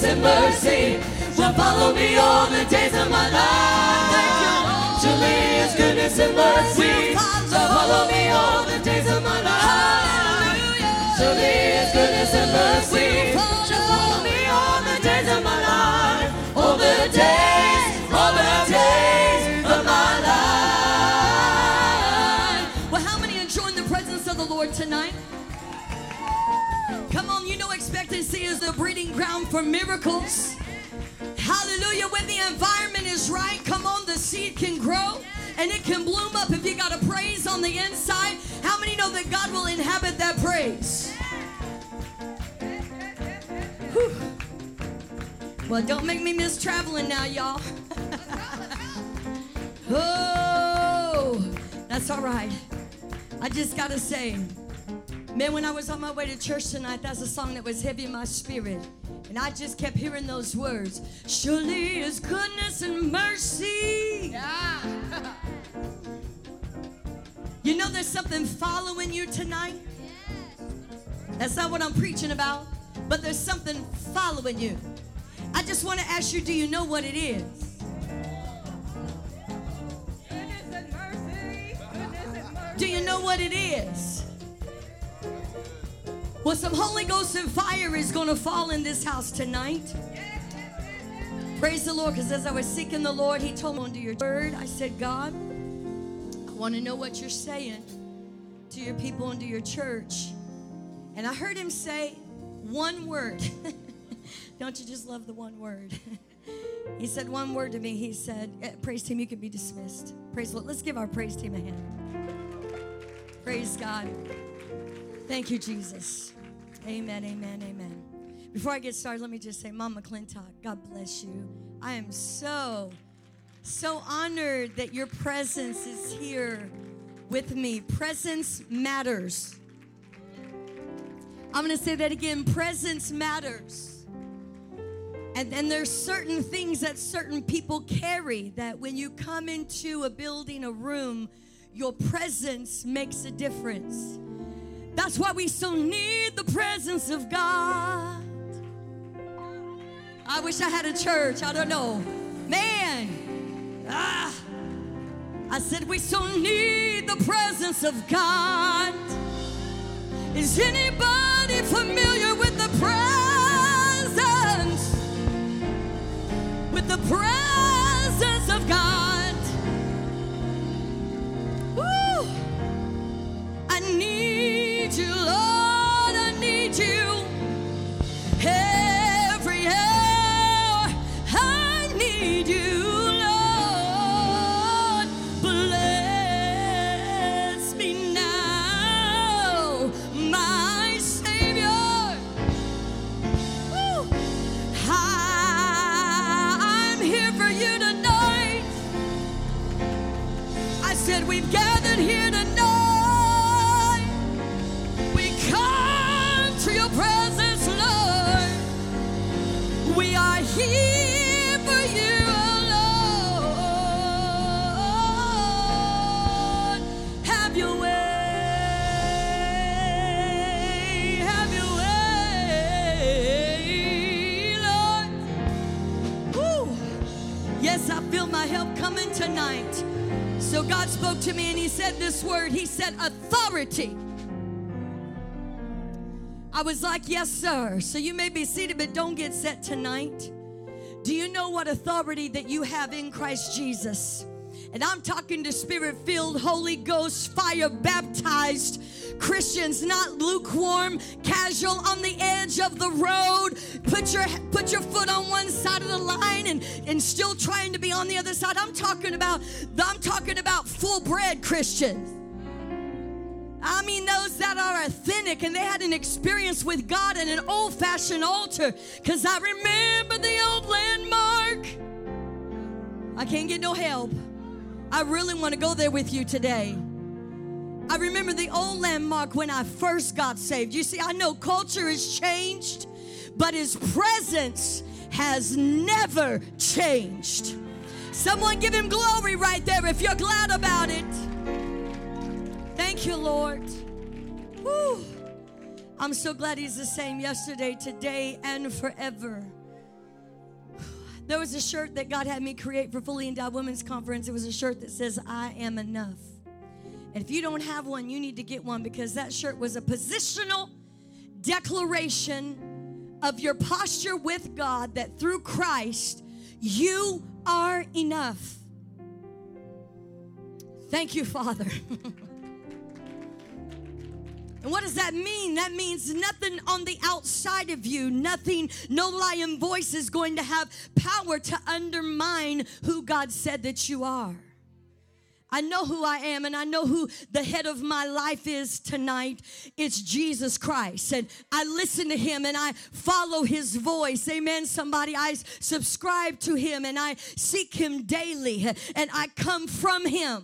and mercy shall follow me all the days of my life. Surely His goodness and mercy shall follow me all the days of my life. Surely His goodness and mercy shall follow me all the days of my life. All the days of my life. Well, how many enjoying the presence of the Lord tonight? Come on, you know expectancy is the breeding ground for miracles. Hallelujah. When the environment is right, come on, the seed can grow and it can bloom up if you got a praise on the inside. How many know that God will inhabit that praise? Whew. Well, don't make me miss traveling now, y'all. Oh, that's all right. I just got to say, man, when I was on my way to church tonight, that's a song that was heavy in my spirit. And I just kept hearing those words. Surely His goodness and mercy. Yeah. You know there's something following you tonight? That's not what I'm preaching about. But there's something following you. I just want to ask you, do you know what it is? Goodness and mercy. Goodness and mercy. Do you know what it is? Well, some Holy Ghost and fire is going to fall in this house tonight. Praise the Lord, because as I was seeking the Lord, He told me under your word, I said, God, I want to know what you're saying to your people and to your church. And I heard Him say one word. Don't you just love the one word? He said one word to me. He said, praise team, you can be dismissed. Praise the Lord. Let's give our praise team a hand. Praise God. Thank you, Jesus. Amen, amen, amen. Before I get started, let me just say, Mama McClintock, God bless you. I am so honored that your presence is here with me. Presence matters. I'm going to say that again. Presence matters. And there's certain things that certain people carry that when you come into a building, a room, your presence makes a difference. That's why we so need the presence of God. I wish I had a church. I don't know. Man. I said we so need the presence of God. Is anybody familiar with the presence? With the presence of God. Woo! I need you, Lord, I need you. Every hour I need you, Lord. Bless me now, my Savior. Woo! I'm here for you tonight. I said we've gathered here tonight. Presence, Lord. We are here for you, Lord. Have your way. Have your way, Lord. Woo. Yes, I feel my help coming tonight. So God spoke to me and He said this word. He said authority. I was like, yes, sir. So you may be seated, but don't get set tonight. Do you know what authority that you have in Christ Jesus? And I'm talking to Spirit-filled, Holy Ghost, fire-baptized Christians, not lukewarm, casual, on the edge of the road. Put your foot on one side of the line and still trying to be on the other side. I'm talking about full-bred Christians. I mean those that are authentic and they had an experience with God in an old-fashioned altar. Because I remember the old landmark. I can't get no help. I really want to go there with you today. I remember the old landmark when I first got saved. You see, I know culture has changed, but His presence has never changed. Someone give Him glory right there if you're glad about it. Thank you, Lord. Woo. I'm so glad He's the same yesterday, today, and forever. There was a shirt that God had me create for Fully Endowed Women's Conference. It was a shirt that says, I am enough. And if you don't have one, you need to get one, because that shirt was a positional declaration of your posture with God, that through Christ, you are enough. Thank you, Father. And what does that mean? That means nothing on the outside of you, nothing, no lying voice is going to have power to undermine who God said that you are. I know who I am, and I know who the head of my life is tonight. It's Jesus Christ. And I listen to him and I follow his voice. Amen, somebody. I subscribe to him and I seek him daily, and I come from him.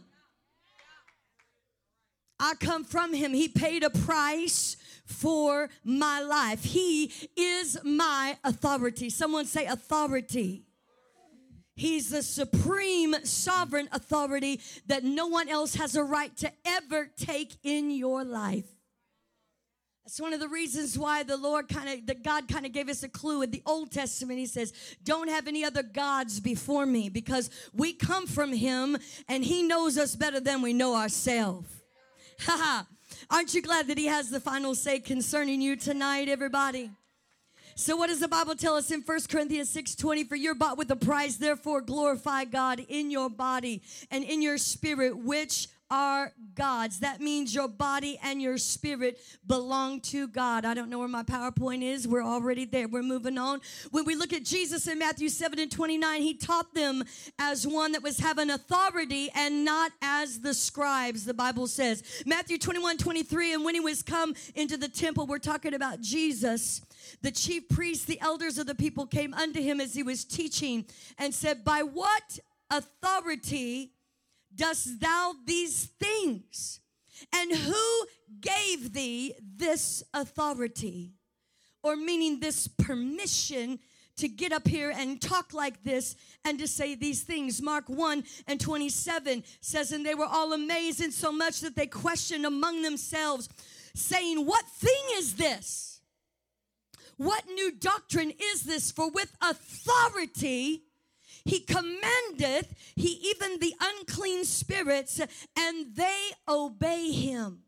I come from him. He paid a price for my life. He is my authority. Someone say authority. He's the supreme sovereign authority that no one else has a right to ever take in your life. That's one of the reasons why God kind of gave us a clue in the Old Testament. He says, don't have any other gods before me, because we come from him and he knows us better than we know ourselves. Aren't you glad that he has the final say concerning you tonight, everybody? So what does the Bible tell us in 1 Corinthians 6:20? For you're bought with a price, therefore glorify God in your body and in your spirit, which are God's. That means your body and your spirit belong to God. I don't know where my PowerPoint is. We're already there. We're moving on. When we look at Jesus in Matthew 7:29, he taught them as one that was having authority and not as the scribes, the Bible says. Matthew 21:23, and when he was come into the temple, we're talking about Jesus, the chief priests, the elders of the people came unto him as he was teaching and said, by what authority dost thou these things? And who gave thee this authority? Or meaning this permission to get up here and talk like this and to say these things. Mark 1:27 says, and they were all amazed, in so much that they questioned among themselves, saying, what thing is this? What new doctrine is this? For with authority he commandeth, even the unclean spirits, and they obey him.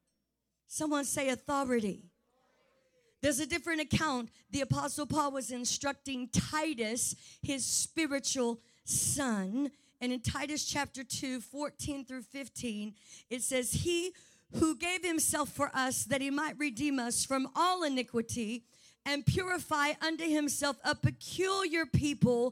Someone say authority. There's a different account. The Apostle Paul was instructing Titus, his spiritual son. And in Titus chapter 2, 14 through 15, it says, he who gave himself for us that he might redeem us from all iniquity and purify unto himself a peculiar people,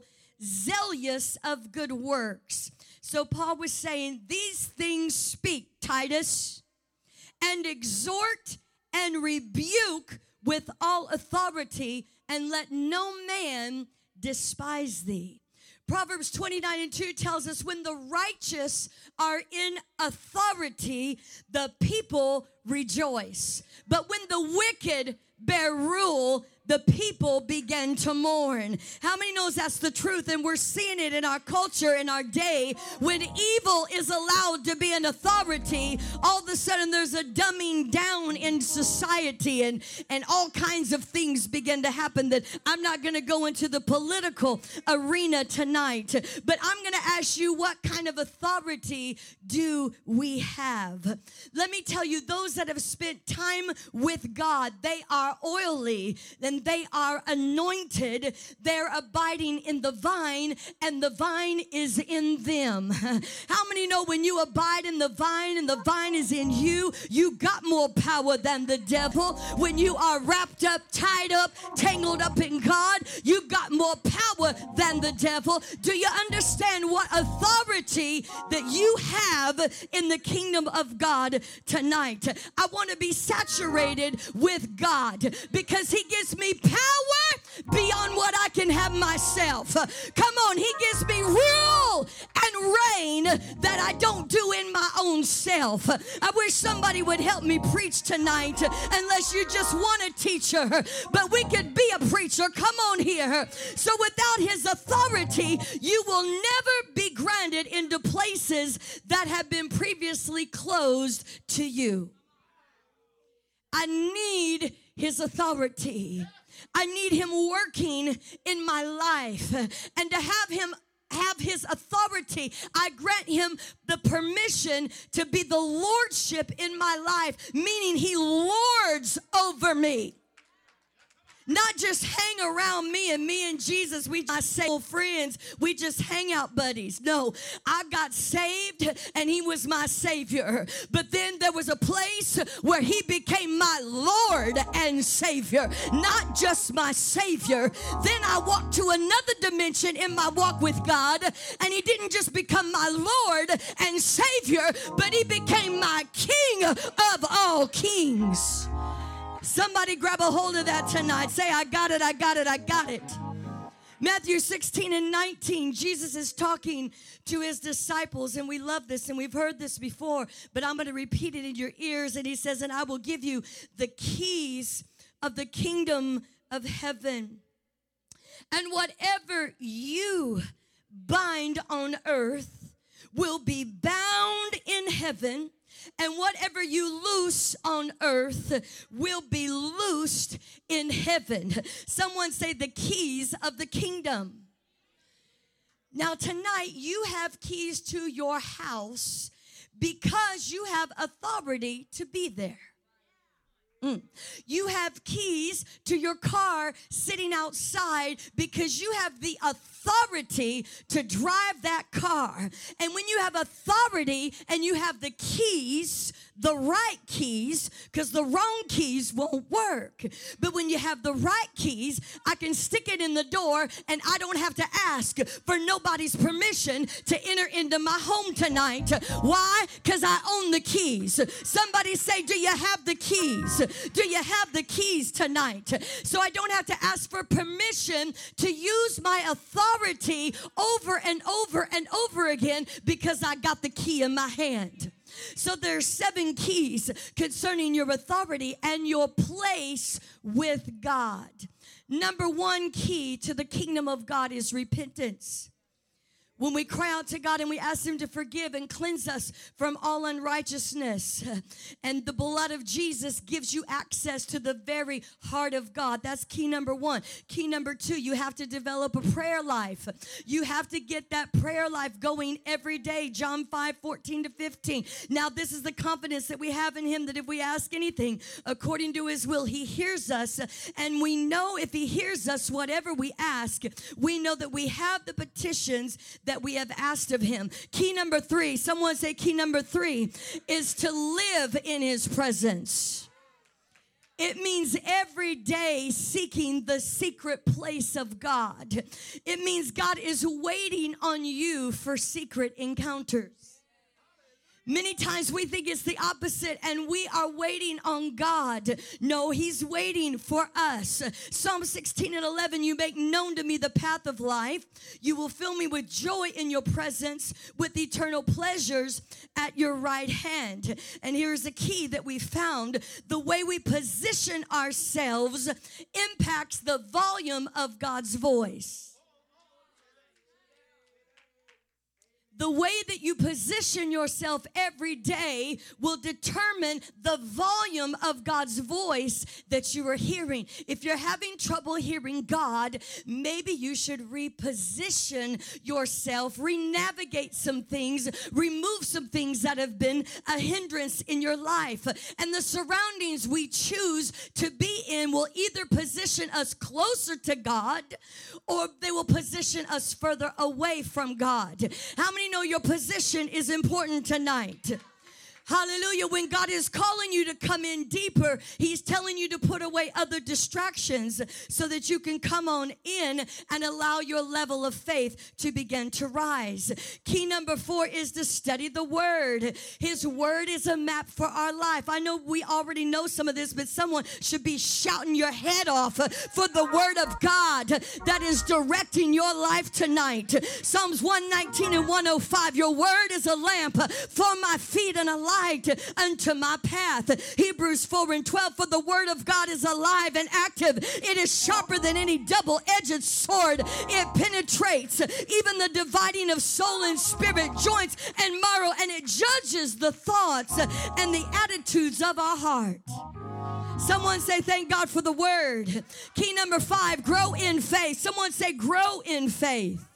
zealous of good works. So Paul was saying, these things speak, Titus, and exhort and rebuke with all authority, and let no man despise thee. Proverbs 29:2 tells us, when the righteous are in authority, the people rejoice. But when the wicked bear rule, the people begin to mourn. How many knows that's the truth? And we're seeing it in our culture, in our day. When evil is allowed to be an authority, all of a sudden there's a dumbing down in society, and all kinds of things begin to happen that I'm not going to go into the political arena tonight. But I'm going to ask you, what kind of authority do we have? Let me tell you, those that have spent time with God, they are oily, and they are anointed. They're abiding in the vine, and the vine is in them. How many know when you abide in the vine and the vine is in you, you got more power than the devil? When you are wrapped up, tied up, tangled up in God, you got more power than the devil. Do you understand what authority that you have in the kingdom of God tonight? I want to be saturated with God, because he gives me power beyond what I can have myself. Come on, he gives me rule and reign that I don't do in my own self. I wish somebody would help me preach tonight, unless you just want a teacher, but we could be a preacher. Come on here. So without his authority, you will never be granted into places that have been previously closed to you. I need his authority. I need him working in my life. And to have his authority, I grant him the permission to be the lordship in my life, meaning he lords over me. Not just hang around me and Jesus, we not say friends, we just hang out buddies. No, I got saved and he was my Savior. But then there was a place where he became my Lord and Savior, not just my Savior. Then I walked to another dimension in my walk with God, and he didn't just become my Lord and Savior, but he became my King of all kings. Somebody grab a hold of that tonight. Say, I got it, I got it, I got it. Matthew 16:19, Jesus is talking to his disciples, and we love this, and we've heard this before, but I'm going to repeat it in your ears, and he says, and I will give you the keys of the kingdom of heaven. And whatever you bind on earth will be bound in heaven, and whatever you loose on earth will be loosed in heaven. Someone say the keys of the kingdom. Now tonight you have keys to your house because you have authority to be there. You have keys to your car sitting outside because you have the authority to drive that car. And when you have authority and you have the keys, the right keys, because the wrong keys won't work. But when you have the right keys, I can stick it in the door and I don't have to ask for nobody's permission to enter into my home tonight. Why? Because I own the keys. Somebody say, do you have the keys? Do you have the keys tonight? So I don't have to ask for permission to use my authority over and over and over again because I got the key in my hand. So there's 7 keys concerning your authority and your place with God. Number 1 key to the kingdom of God is repentance. When we cry out to God and we ask him to forgive and cleanse us from all unrighteousness. And the blood of Jesus gives you access to the very heart of God. That's key number 1. Key number 2, you have to develop a prayer life. You have to get that prayer life going every day. John 5:14-15. Now this is the confidence that we have in him, that if we ask anything according to his will, he hears us. And we know if he hears us, whatever we ask, we know that we have the petitions that we have asked of him. Key number 3, someone say key number 3, is to live in his presence. It means every day seeking the secret place of God. It means God is waiting on you for secret encounters. Many times we think it's the opposite and we are waiting on God. No, he's waiting for us. Psalm 16:11, you make known to me the path of life. You will fill me with joy in your presence, with eternal pleasures at your right hand. And here's the key that we found. The way we position ourselves impacts the volume of God's voice. The way that you position yourself every day will determine the volume of God's voice that you are hearing. If you're having trouble hearing God, maybe you should reposition yourself, renavigate some things, remove some things that have been a hindrance in your life. And the surroundings we choose to be in will either position us closer to God or they will position us further away from God. How many know your position is important tonight? Hallelujah. When God is calling you to come in deeper, he's telling you to put away other distractions so that you can come on in and allow your level of faith to begin to rise. Key number 4 is to study the word. His word is a map for our life. I know we already know some of this, but someone should be shouting your head off for the word of God that is directing your life tonight. Psalms 119:105, your word is a lamp for my feet and a light unto my path. Hebrews 4:12, for the word of God is alive and active. It is sharper than any double-edged sword. It penetrates even the dividing of soul and spirit, joints and marrow, and it judges the thoughts and the attitudes of our heart. Someone say, thank God for the word. Key number 5, grow in faith. Someone say, grow in faith.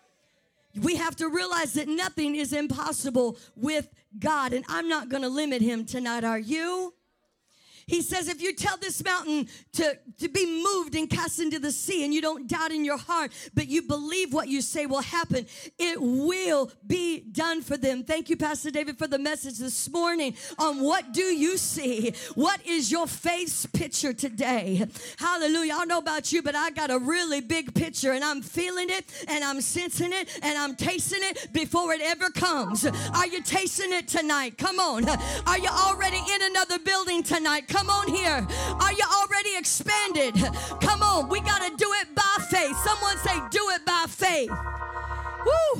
We have to realize that nothing is impossible with God, and I'm not going to limit him tonight, are you? He says, if you tell this mountain to be moved and cast into the sea, and you don't doubt in your heart, but you believe what you say will happen, it will be done for them. Thank you, Pastor David, for the message this morning on what do you see? What is your faith's picture today? Hallelujah. I don't know about you, but I got a really big picture, and I'm feeling it, and I'm sensing it, and I'm tasting it before it ever comes. Are you tasting it tonight? Come on. Are you already in another building tonight? Come on here. Are you already expanded? Come on. We got to do it by faith. Someone say, do it by faith. Woo.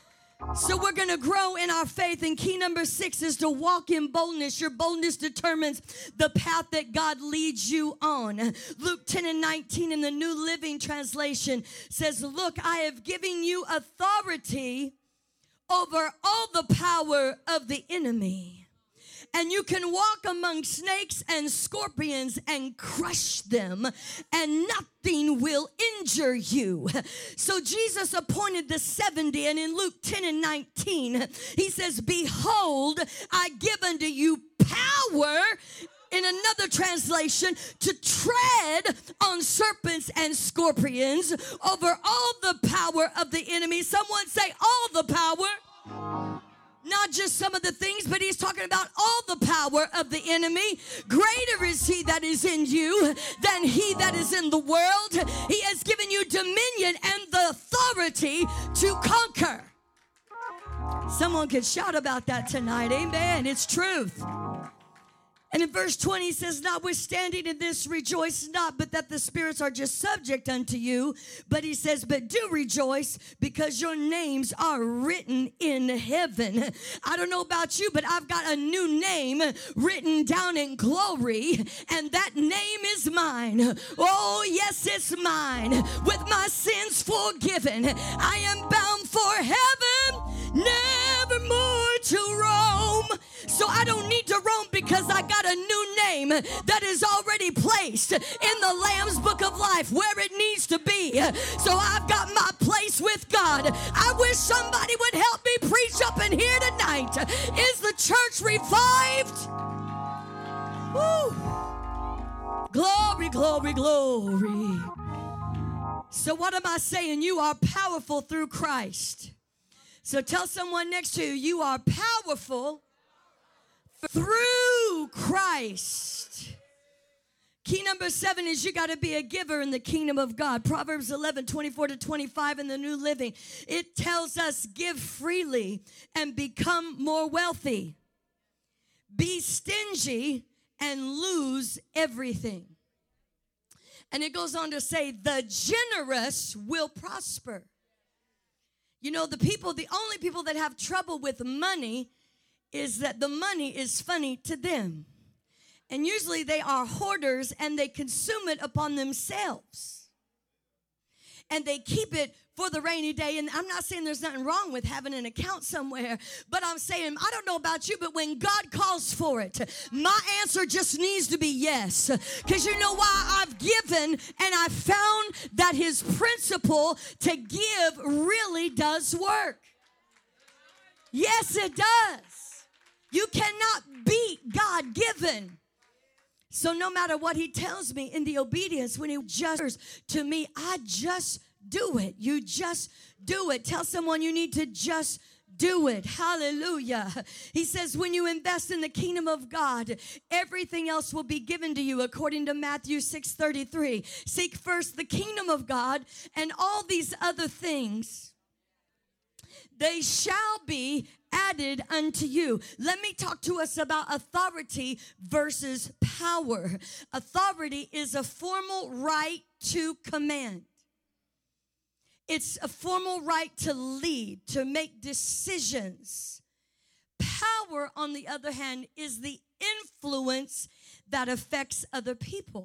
So we're going to grow in our faith. And key number 6 is to walk in boldness. Your boldness determines the path that God leads you on. Luke 10:19 in the New Living Translation says, look, I have given you authority over all the power of the enemy. And you can walk among snakes and scorpions and crush them, and nothing will injure you. So Jesus appointed the 70, and in Luke 10:19, he says, behold, I give unto you power, in another translation, to tread on serpents and scorpions over all the power of the enemy. Someone say, all the power. Not just some of the things, but he's talking about all the power of the enemy. Greater is he that is in you than he that is in the world. He has given you dominion and the authority to conquer. Someone could shout about that tonight. Amen. It's truth. And in verse 20 he says, notwithstanding in this rejoice not, but that the spirits are just subject unto you. But he says, but do rejoice, because your names are written in heaven. I don't know about you, but I've got a new name written down in glory, and that name is mine. Oh, yes, it's mine. With my sins forgiven, I am bound for heaven, never more to roam. So I don't need to roam, because I got a new name that is already placed in the Lamb's Book of Life where it needs to be. So I've got my place with God. I wish somebody would help me preach up in here tonight. Is the church revived? Woo! Glory, glory, glory. So what am I saying? You are powerful through Christ. So tell someone next to you, you are powerful through Christ. Key number 7 is you got to be a giver in the kingdom of God. Proverbs 11:24-25 in the New Living. It tells us, give freely and become more wealthy. Be stingy and lose everything. And it goes on to say, the generous will prosper. You know, the only people that have trouble with money is that the money is funny to them. And usually they are hoarders, and they consume it upon themselves. And they keep it for the rainy day. And I'm not saying there's nothing wrong with having an account somewhere, but I'm saying, I don't know about you, but when God calls for it, my answer just needs to be yes. Because you know why? I've given, and I found that his principle to give really does work. Yes, it does. You cannot beat God given. So no matter what he tells me in the obedience, when he gestures to me, I just do it. You just do it. Tell someone you need to just do it. Hallelujah. He says, when you invest in the kingdom of God, everything else will be given to you, according to Matthew 6:33. Seek first the kingdom of God, and all these other things, they shall be added unto you. Let me talk to us about authority versus power. Authority is a formal right to command. It's a formal right to lead, to make decisions. Power, on the other hand, is the influence that affects other people.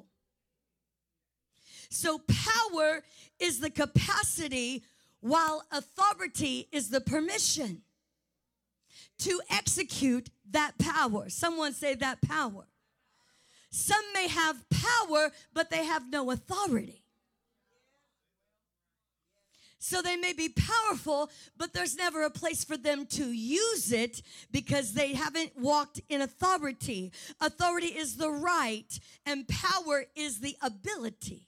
So power is the capacity, while authority is the permission to execute that power. Someone say that power. Some may have power, but they have no authority. So they may be powerful, but there's never a place for them to use it because they haven't walked in authority. Authority is the right, and power is the ability.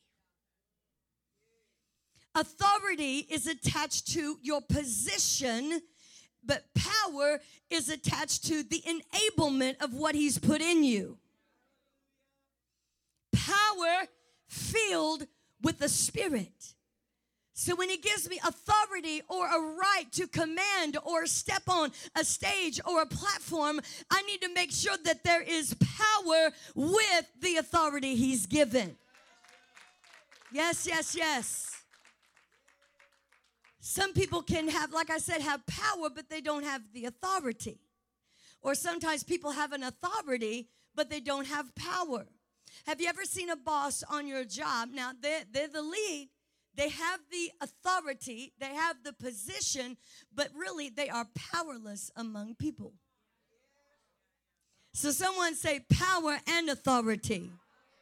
Authority is attached to your position, but power is attached to the enablement of what he's put in you. Power filled with the Spirit. So when he gives me authority or a right to command or step on a stage or a platform, I need to make sure that there is power with the authority he's given. Yes, yes, yes. Some people can have, like I said, have power, but they don't have the authority. Or sometimes people have an authority, but they don't have power. Have you ever seen a boss on your job? Now, they're the lead. They have the authority, they have the position, but really they are powerless among people. So someone say power and authority.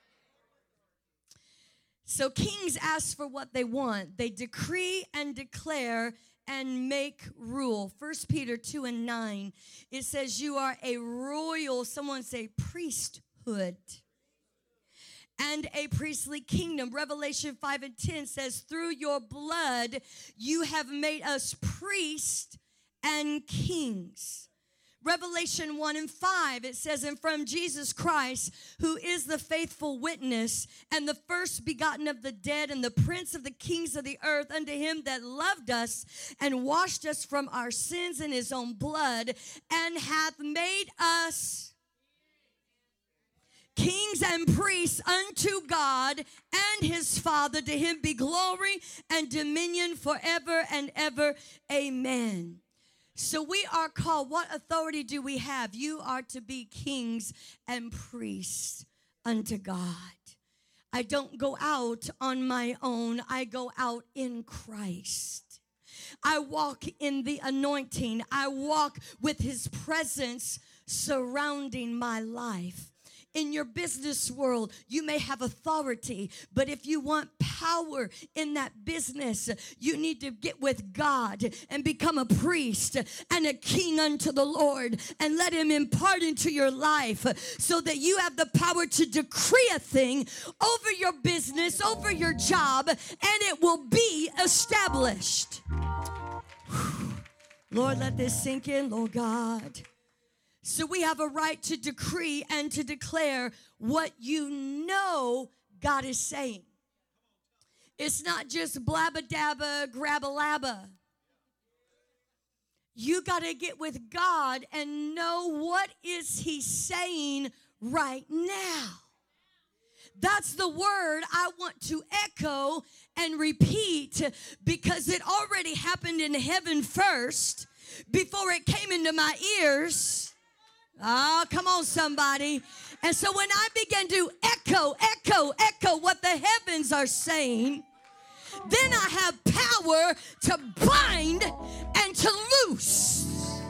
So kings ask for what they want. They decree and declare and make rule. 1 Peter 2:9, it says you are a royal, someone say priesthood, and a priestly kingdom. Revelation 5:10 says, through your blood, you have made us priests and kings. Revelation 1:5, it says, and from Jesus Christ, who is the faithful witness and the first begotten of the dead and the prince of the kings of the earth, unto him that loved us and washed us from our sins in his own blood and hath made us kings and priests unto God and his Father. To him be glory and dominion forever and ever. Amen. So we are called, what authority do we have? You are to be kings and priests unto God. I don't go out on my own. I go out in Christ. I walk in the anointing. I walk with his presence surrounding my life. In your business world, you may have authority, but if you want power in that business, you need to get with God and become a priest and a king unto the Lord and let him impart into your life so that you have the power to decree a thing over your business, over your job, and it will be established. Lord, let this sink in, Lord God. So we have a right to decree and to declare what you know God is saying. It's not just blabba-dabba, grabba-labba. You got to get with God and know what is he saying right now. That's the word I want to echo and repeat because it already happened in heaven first before it came into my ears. Oh, come on, somebody. And so when I begin to echo what the heavens are saying, then I have power to bind and to loose.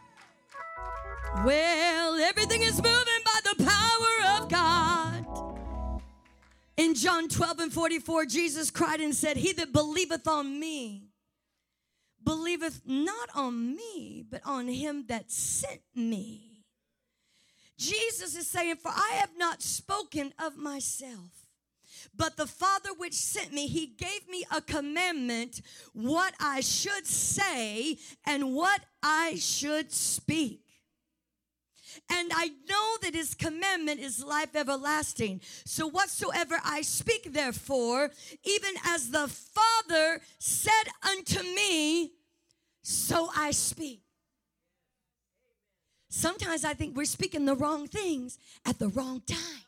Well, everything is moving by the power of God. In John 12:44, Jesus cried and said, he that believeth on me, believeth not on me, but on him that sent me. Jesus is saying, for I have not spoken of myself, but the Father which sent me, he gave me a commandment, what I should say and what I should speak. And I know that his commandment is life everlasting. So whatsoever I speak, therefore, even as the Father said unto me, so I speak. Sometimes I think we're speaking the wrong things at the wrong time.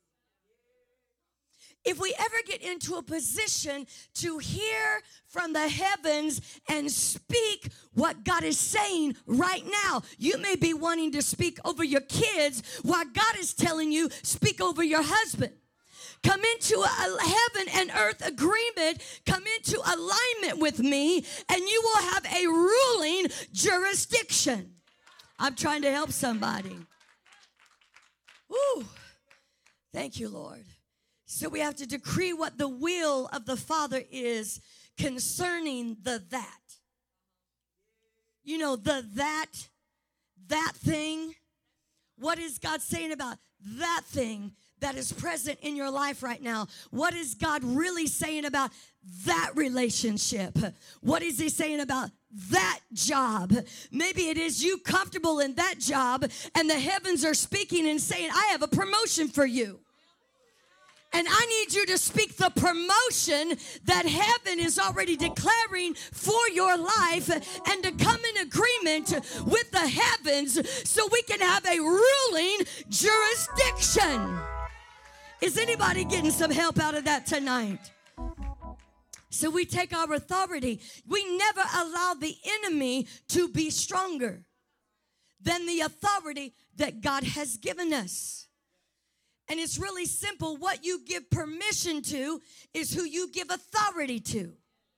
If we ever get into a position to hear from the heavens and speak what God is saying right now, you may be wanting to speak over your kids while God is telling you, speak over your husband. Come into a heaven and earth agreement. Come into alignment with me, and you will have a ruling jurisdiction. I'm trying to help somebody. Ooh. Thank you, Lord. So we have to decree what the will of the Father is concerning the that. You know, the that thing. What is God saying about that thing that is present in your life right now? What is God really saying about that relationship? What is he saying about that job? Maybe it is you comfortable in that job and the heavens are speaking and saying, I have a promotion for you. And I need you to speak the promotion that heaven is already declaring for your life and to come in agreement with the heavens so we can have a ruling jurisdiction. Is anybody getting some help out of that tonight? So we take our authority. We never allow the enemy to be stronger than the authority that God has given us. And it's really simple. What you give permission to is who you give authority to.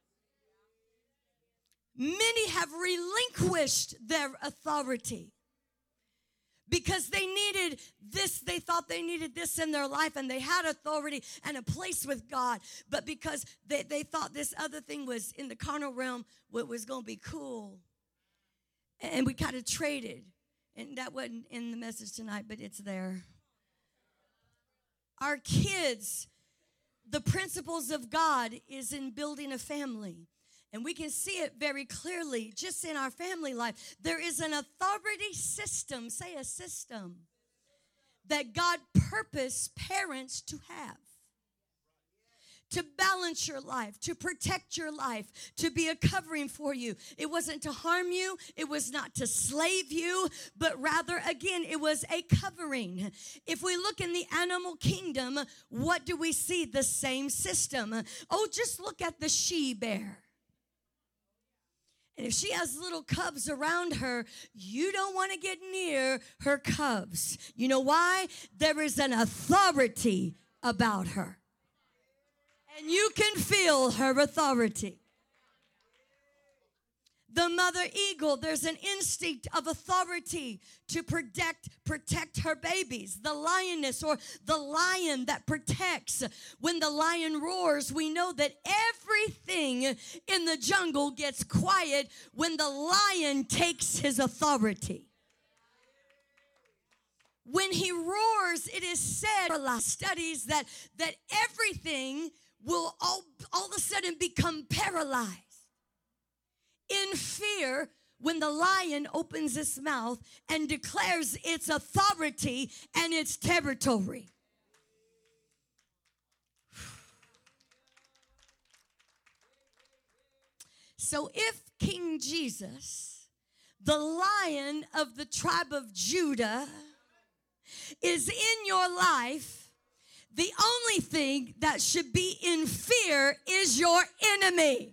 Many have relinquished their authority because they needed this. They thought they needed this in their life, and they had authority and a place with God. But because they thought this other thing was in the carnal realm, what was going to be cool. And we kind of traded. And that wasn't in the message tonight, but it's there. Our kids, the principles of God is in building a family. And we can see it very clearly just in our family life. There is an authority system, say a system, that God purposed parents to have. To balance your life, to protect your life, to be a covering for you. It wasn't to harm you. It was not to slave you, but rather, again, it was a covering. If we look in the animal kingdom, what do we see? The same system. Oh, just look at the she-bear. And if she has little cubs around her, you don't want to get near her cubs. You know why? There is an authority about her. And you can feel her authority. The mother eagle, there's an instinct of authority to protect her babies. The lioness or the lion that protects. When the lion roars, we know that everything in the jungle gets quiet when the lion takes his authority. When he roars, it is said in last studies that everything will all of a sudden become paralyzed in fear when the lion opens its mouth and declares its authority and its territory. So if King Jesus, the Lion of the tribe of Judah, is in your life, the only thing that should be in fear is your enemy.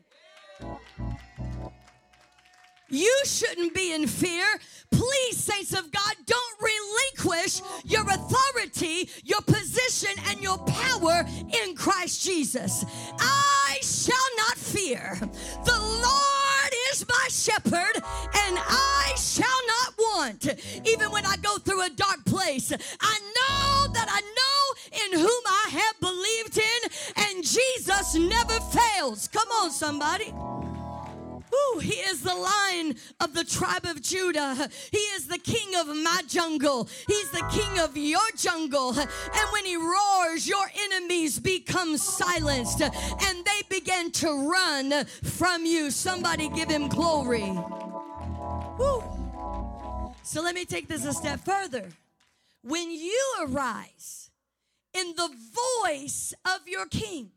You shouldn't be in fear. Please, saints of God, don't relinquish your authority, your position, and your power in Christ Jesus. I shall not fear. The Lord is my shepherd, and I shall not want. Even when I go through a dark place, I know that I know in whom I have believed in, and Jesus never fails. Come on, somebody. Ooh, he is the Lion of the tribe of Judah. He is the king of my jungle. He's the king of your jungle. And when he roars, your enemies become silenced and they begin to run from you. Somebody give him glory. Woo. So let me take this a step further. When you arise in the voice of your king,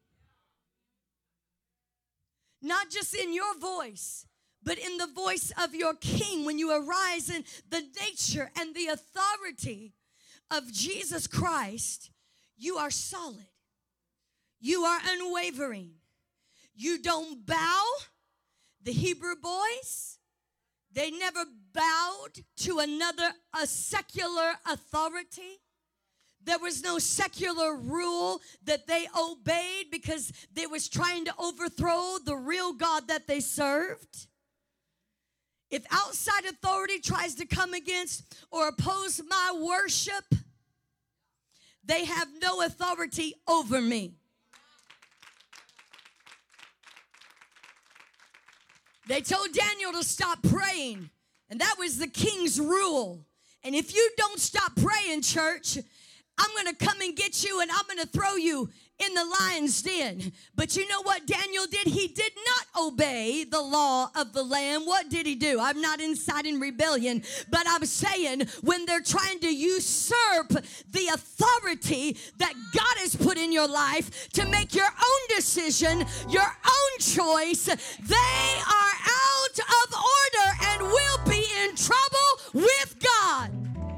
not just in your voice, but in the voice of your king, when you arise in the nature and the authority of Jesus Christ, you are solid. You are unwavering. You don't bow. The Hebrew boys, they never bowed to a secular authority. There was no secular rule that they obeyed because they was trying to overthrow the real God that they served. If outside authority tries to come against or oppose my worship, they have no authority over me. They told Daniel to stop praying, and that was the king's rule. And if you don't stop praying, church, I'm going to come and get you, and I'm going to throw you in the lion's den. But you know what Daniel did? He did not obey the law of the land. What did he do? I'm not inciting rebellion, but I'm saying when they're trying to usurp the authority that God has put in your life to make your own decision, your own choice, they are out of order and will be in trouble with God.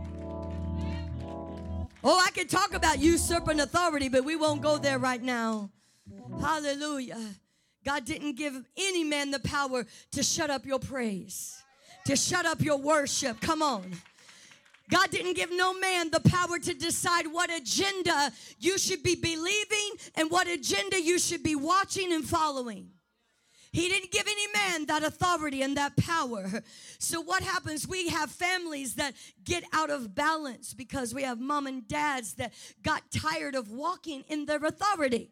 Oh, I could talk about usurping authority, but we won't go there right now. Hallelujah. God didn't give any man the power to shut up your praise, to shut up your worship. Come on. God didn't give no man the power to decide what agenda you should be believing and what agenda you should be watching and following. He didn't give any man that authority and that power. So what happens? We have families that get out of balance because we have mom and dads that got tired of walking in their authority.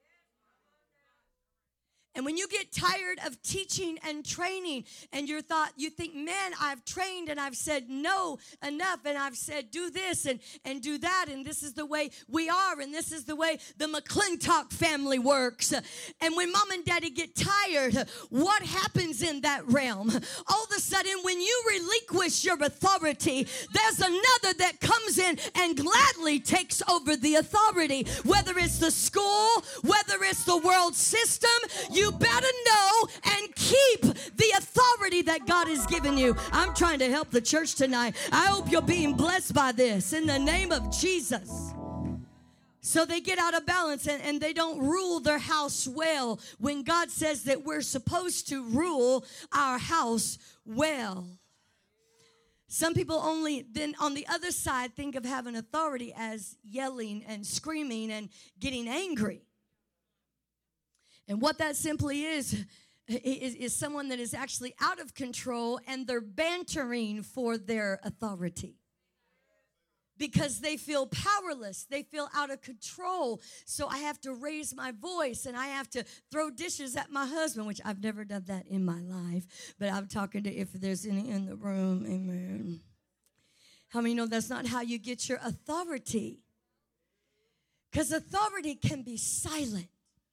And when you get tired of teaching and training and you think, man, I've trained and I've said no enough and I've said do this and do that and this is the way we are and this is the way the McClintock family works. And when mom and daddy get tired, what happens in that realm? All of a sudden, when you relinquish your authority, there's another that comes in and gladly takes over the authority. Whether it's the school, whether it's the world system, you better know and keep the authority that God has given you. I'm trying to help the church tonight. I hope you're being blessed by this in the name of Jesus. So they get out of balance and they don't rule their house well when God says that we're supposed to rule our house well. Some people only then on the other side think of having authority as yelling and screaming and getting angry. And what that simply is someone that is actually out of control and they're bantering for their authority. Because they feel powerless. They feel out of control. So I have to raise my voice and I have to throw dishes at my husband, which I've never done that in my life. But I'm talking to if there's any in the room, amen. How many know that's not how you get your authority? Because authority can be silent.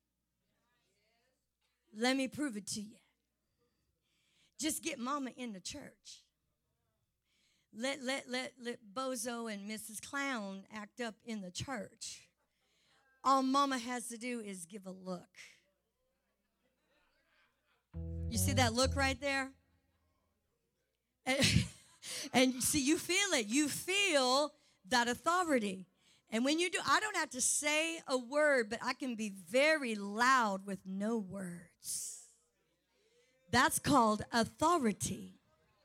Let me prove it to you. Just get mama in the church. Let Bozo and Mrs. Clown act up in the church. All mama has to do is give a look. You see that look right there? And see, you feel it. You feel that authority. And when you do, I don't have to say a word, but I can be very loud with no words. That's called authority.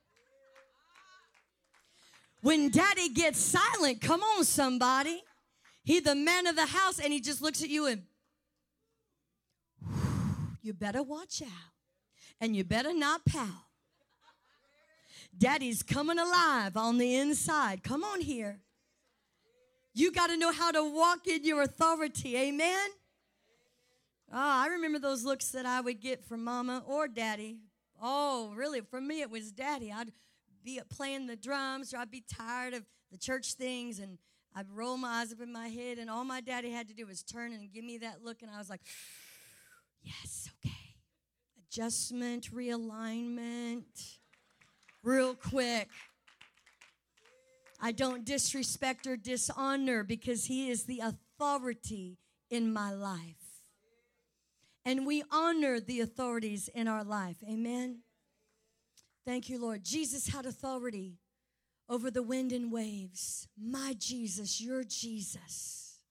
When daddy gets silent, come on, somebody. He's the man of the house, and he just looks at you and, you better watch out, and you better not pout. Daddy's coming alive on the inside. Come on here. You got to know how to walk in your authority. Amen? Oh, I remember those looks that I would get from mama or daddy. Oh, really? For me, it was daddy. I'd be playing the drums, or I'd be tired of the church things, and I'd roll my eyes up in my head, and all my daddy had to do was turn and give me that look, and I was like, yes, okay. Adjustment, realignment, real quick. I don't disrespect or dishonor because he is the authority in my life. And we honor the authorities in our life. Amen. Thank you, Lord. Jesus had authority over the wind and waves. My Jesus, your Jesus.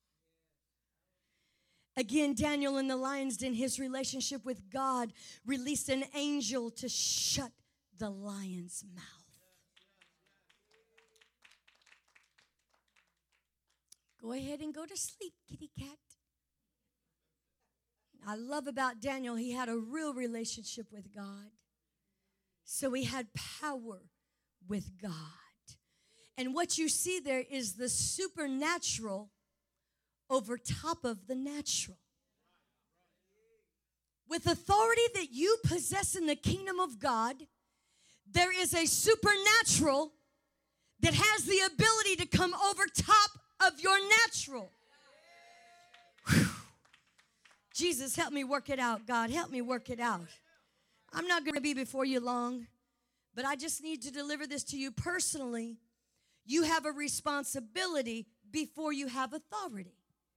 Again, Daniel in the lion's den, his relationship with God released an angel to shut the lion's mouth. Go ahead and go to sleep, kitty cat. I love about Daniel, he had a real relationship with God. So he had power with God. And what you see there is the supernatural over top of the natural. With authority that you possess in the kingdom of God, there is a supernatural that has the ability to come over top of your natural. Whew. Jesus, help me work it out, God. Help me work it out. I'm not going to be before you long, but I just need to deliver this to you personally. You have a responsibility before you have authority.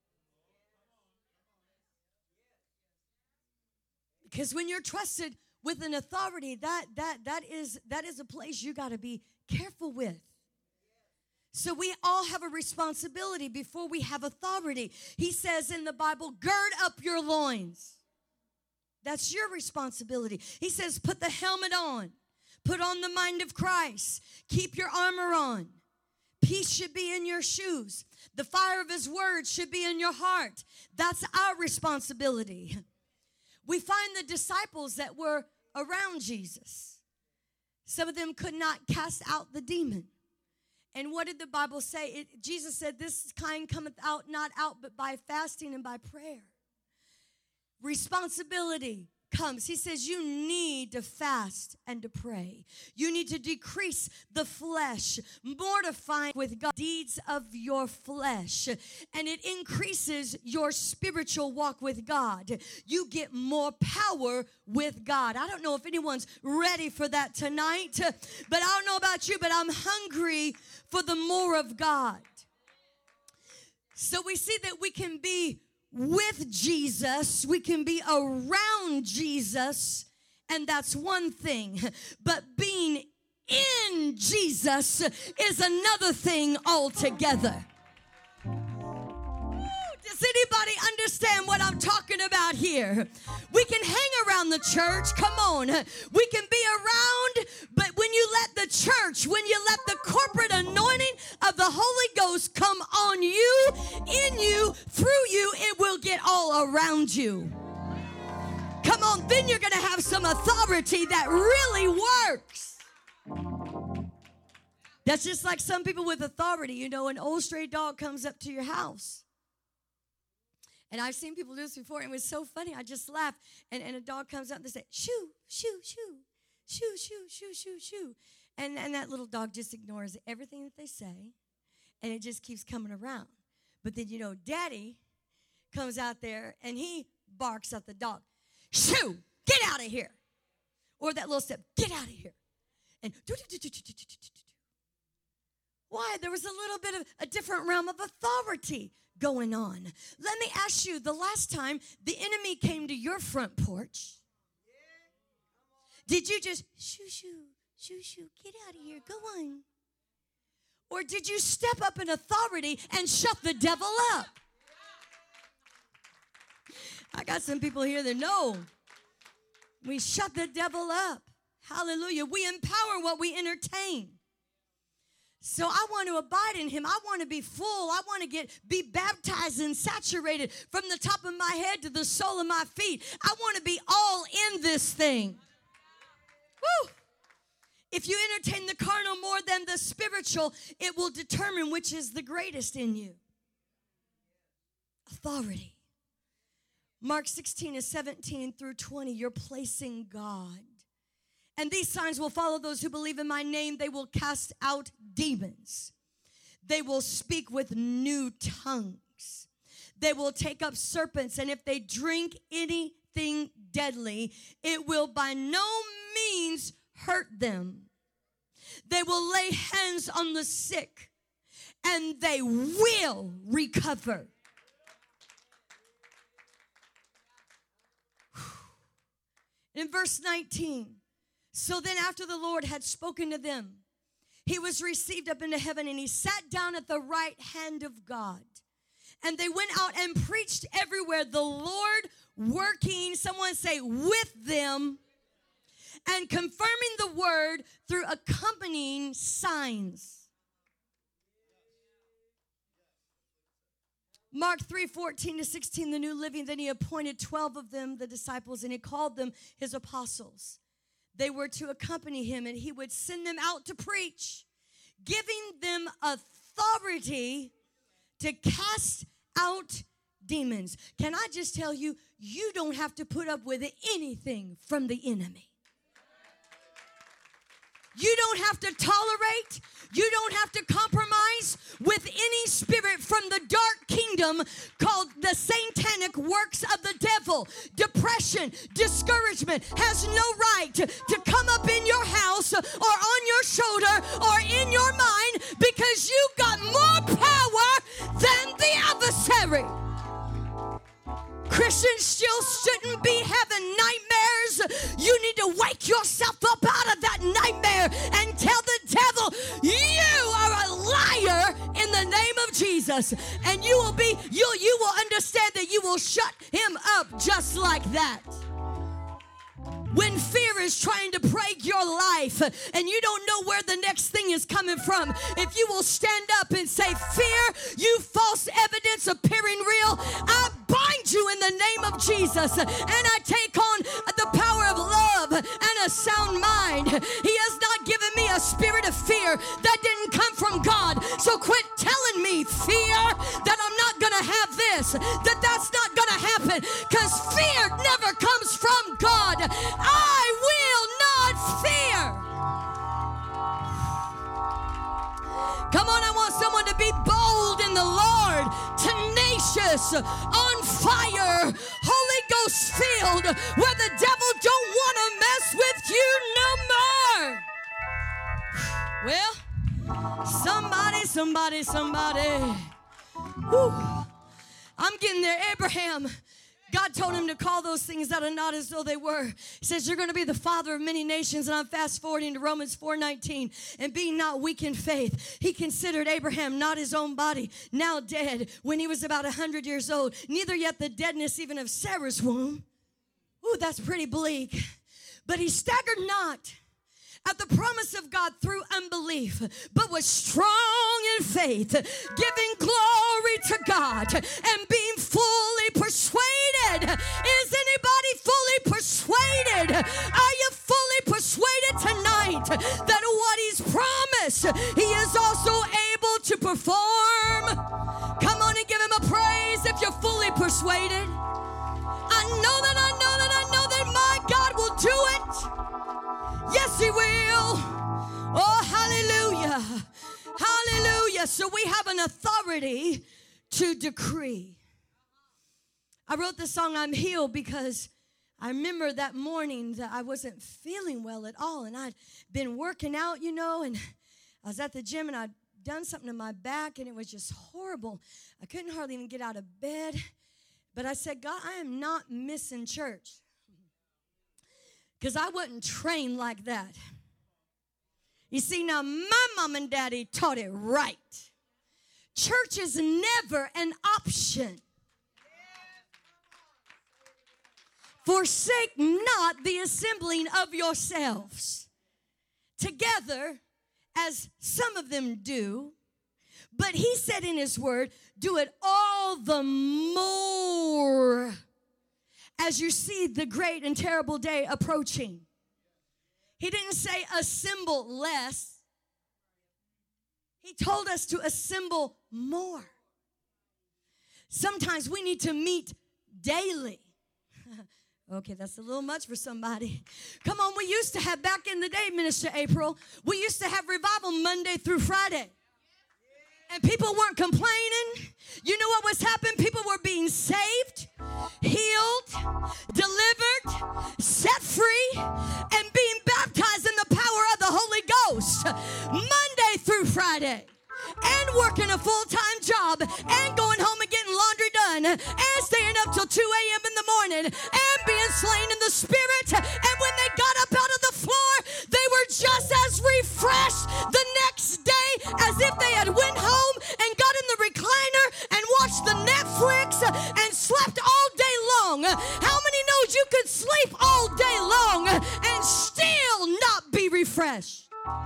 Because when you're trusted with an authority, that is a place you got to be careful with. So we all have a responsibility before we have authority. He says in the Bible, gird up your loins. That's your responsibility. He says, put the helmet on. Put on the mind of Christ. Keep your armor on. Peace should be in your shoes. The fire of his word should be in your heart. That's our responsibility. We find the disciples that were around Jesus. Some of them could not cast out the demon. And what did the Bible say? Jesus said, this kind cometh out, not out, but by fasting and by prayer. Responsibility comes. He says you need to fast and to pray. You need to decrease the flesh, mortifying with God deeds of your flesh, and it increases your spiritual walk with God. You get more power with God. I don't know if anyone's ready for that tonight, but I don't know about you, but I'm hungry for the more of God. So we see that we can be with Jesus, we can be around Jesus, and that's one thing. But being in Jesus is another thing altogether. Does anybody understand what I'm talking about here? We can hang around the church, come on. We can be around, but when you let the church, when you let the corporate anointing of the Holy Ghost come on you, in you, through you, it will get all around you. Come on, then you're going to have some authority that really works. That's just like some people with authority. You know, an old stray dog comes up to your house. And I've seen people do this before, and it was so funny. I just laughed. And a dog comes up and they say, shoo, shoo, shoo, shoo, shoo, shoo, shoo, shoo. And that little dog just ignores everything that they say, and it just keeps coming around. But then, you know, Daddy comes out there, and he barks at the dog. Shoo, get out of here. Or that little step, get out of here. And why? There was a little bit of a different realm of authority going on. Let me ask you, the last time the enemy came to your front porch, did you just shoo, shoo, shoo, shoo, get out of here, go on? Or did you step up in authority and shut the devil up? I got some people here that know. We shut the devil up. Hallelujah. We empower what we entertain. So I want to abide in him. I want to be full. I want to be baptized and saturated from the top of my head to the sole of my feet. I want to be all in this thing. Woo! If you entertain the carnal more than the spiritual, it will determine which is the greatest in you. Authority. Mark 16:17 through 20, you're placing God. And these signs will follow those who believe in my name. They will cast out demons. They will speak with new tongues. They will take up serpents. And if they drink anything deadly, it will by no means hurt them. They will lay hands on the sick, and they will recover. In verse 19, so then after the Lord had spoken to them, he was received up into heaven, and he sat down at the right hand of God. And they went out and preached everywhere, the Lord working, someone say, with them, and confirming the word through accompanying signs. Mark 3:14-16, the New Living. Then he appointed 12 of them, the disciples, and he called them his apostles. They were to accompany him, and he would send them out to preach, giving them authority to cast out demons. Can I just tell you, you don't have to put up with anything from the enemy. You don't have to tolerate, you don't have to compromise with any spirit from the dark kingdom called the satanic works of the devil. Depression, discouragement has no right to come up in your house or on your shoulder or in your mind, because you got more power than the adversary. Christians still shouldn't be having nightmares. You need to wake yourself up out of that nightmare and tell the devil, you are a liar in the name of Jesus. And you will understand that you will shut him up just like that. When fear is trying to plague your life and you don't know where the next thing is coming from, if you will stand up and say, fear, you false evidence appearing real, I bind you in the name of Jesus, and I take on the power of love and a sound mind. He has not given me a spirit of fear that didn't come from God. So quit telling me, fear, that I'm not going to have this, that's not going to happen, because fear never comes from God. I will not fear. Come on, I want someone to be bold in the Lord, tenacious, on fire, Holy Ghost filled, where the devil don't want to mess with you no more. Well, somebody. Whew. I'm getting there. Abraham, God told him to call those things that are not as though they were. He says, you're going to be the father of many nations. And I'm fast forwarding to Romans 4:19. And being not weak in faith, he considered Abraham not his own body, now dead, when he was about 100 years old, neither yet the deadness even of Sarah's womb. Ooh, that's pretty bleak. But he staggered not at the promise of God through unbelief, but was strong in faith, giving glory to God and being fully persuaded. Is anybody fully persuaded? Are you fully persuaded tonight that what he's promised, he is also able to perform? Come on and give him a praise if you're fully persuaded. I know that my God will do it. Yes, he will. Oh, hallelujah. Hallelujah. So we have an authority to decree. I wrote the song, I'm Healed, because I remember that morning that I wasn't feeling well at all. And I'd been working out, and I was at the gym and I'd done something to my back and it was just horrible. I couldn't hardly even get out of bed. But I said, God, I am not missing church, because I wasn't trained like that. You see, now my mom and daddy taught it right. Church is never an option. Forsake not the assembling of yourselves together, as some of them do. But he said in his word, do it all the more as you see the great and terrible day approaching. He didn't say assemble less. He told us to assemble more. Sometimes we need to meet daily. Okay, that's a little much for somebody. Come on, we used to have, back in the day, Minister April, we used to have revival Monday through Friday. And people weren't complaining. You know what was happening? People were being saved, healed, delivered, set free, and being baptized in the power of the Holy Ghost Monday through Friday. And working a full-time job, and going home and getting laundry done, and staying up till 2 a.m. in the morning, and being slain in the spirit. And when they got up out of the floor, they were just as refreshed the next day as if they had went home and got in the recliner and watched the Netflix and slept all day long. How many knows you could sleep all day long and still not be refreshed?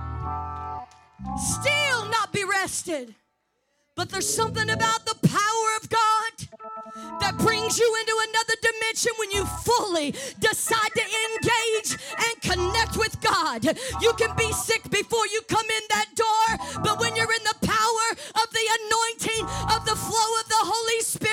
Still not be rested. But there's something about the power of God that brings you into another dimension when you fully decide to engage and connect with God. You can be sick before you come in that door, but when you're in the power of the anointing of the flow of the Holy Spirit,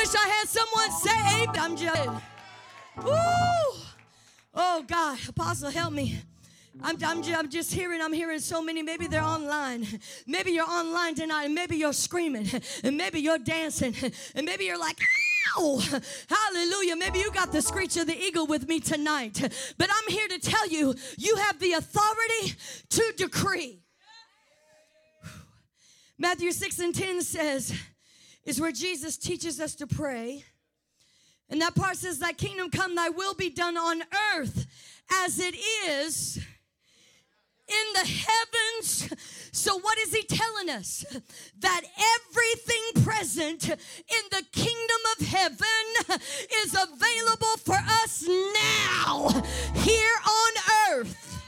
wish I had someone say amen. I'm just, woo. Oh God, Apostle, help me. I'm hearing so many. Maybe they're online. Maybe you're online tonight, and maybe you're screaming, and maybe you're dancing, and maybe you're like, ow, hallelujah. Maybe you got the screech of the eagle with me tonight. But I'm here to tell you, you have the authority to decree. Matthew 6:10 says, is where Jesus teaches us to pray. And that part says, thy kingdom come, thy will be done on earth as it is in the heavens. So what is he telling us? That everything present in the kingdom of heaven is available for us now, here on earth.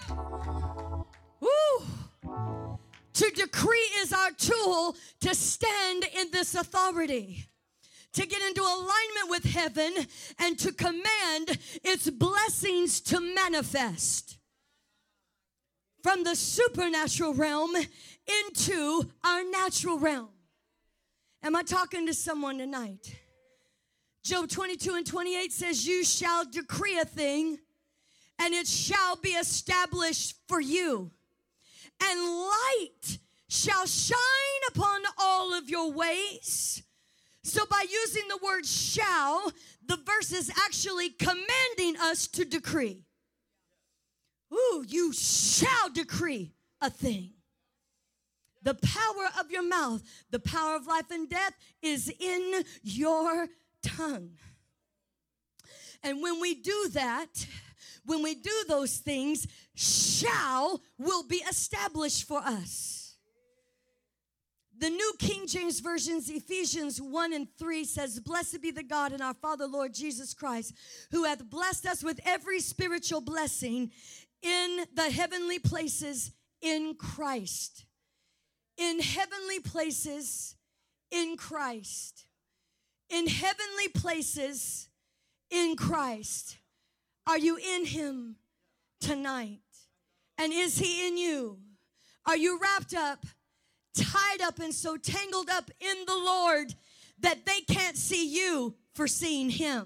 Woo! To decree is our tool to stand in this authority, to get into alignment with heaven, and to command its blessings to manifest from the supernatural realm into our natural realm. Am I talking to someone tonight? Job 22:28 says, you shall decree a thing, and it shall be established for you. And light shall shine upon all of your ways. So by using the word shall, the verse is actually commanding us to decree. Ooh, you shall decree a thing. The power of your mouth, the power of life and death is in your tongue. And when we do that, when we do those things, shall will be established for us. The New King James Version's Ephesians 1:3 says, blessed be the God and our Father, Lord Jesus Christ, who hath blessed us with every spiritual blessing in the heavenly places in Christ. In heavenly places in Christ. In heavenly places in Christ. Are you in him tonight? And is he in you? Are you wrapped up, tied up, and so tangled up in the Lord that they can't see you for seeing him?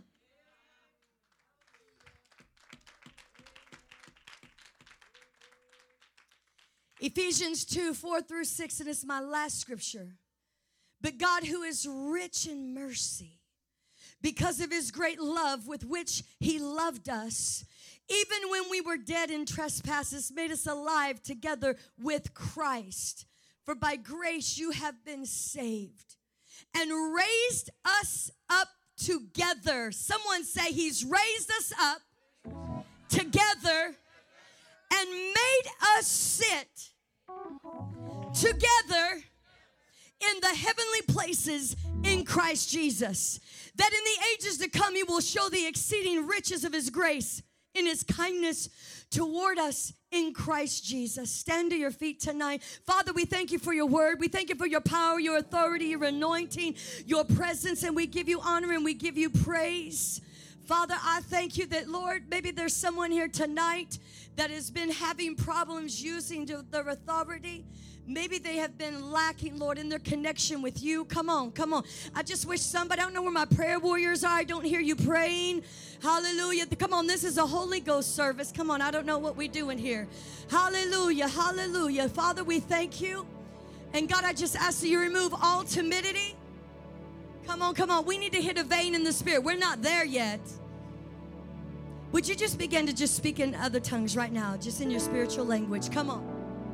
Ephesians 2:4-6, and it's my last scripture. But God, who is rich in mercy, because of his great love with which he loved us, even when we were dead in trespasses, made us alive together with Christ. For by grace you have been saved, and raised us up together. Someone say, he's raised us up together and made us sit together in the heavenly places in Christ Jesus, that in the ages to come he will show the exceeding riches of his grace in his kindness toward us in Christ Jesus. Stand to your feet tonight. Father, we thank you for your word. We thank you for your power, your authority, your anointing, your presence, and we give you honor and we give you praise. Father, I thank you that, Lord, maybe there's someone here tonight that has been having problems using their authority. Maybe they have been lacking, Lord, in their connection with you. Come on, come on. I just wish somebody, I don't know where my prayer warriors are. I don't hear you praying. Hallelujah. Come on, this is a Holy Ghost service. Come on, I don't know what we're doing here. Hallelujah, hallelujah. Father, we thank you. And God, I just ask that you remove all timidity. Come on, come on. We need to hit a vein in the spirit. We're not there yet. Would you just begin to just speak in other tongues right now, just in your spiritual language? Come on.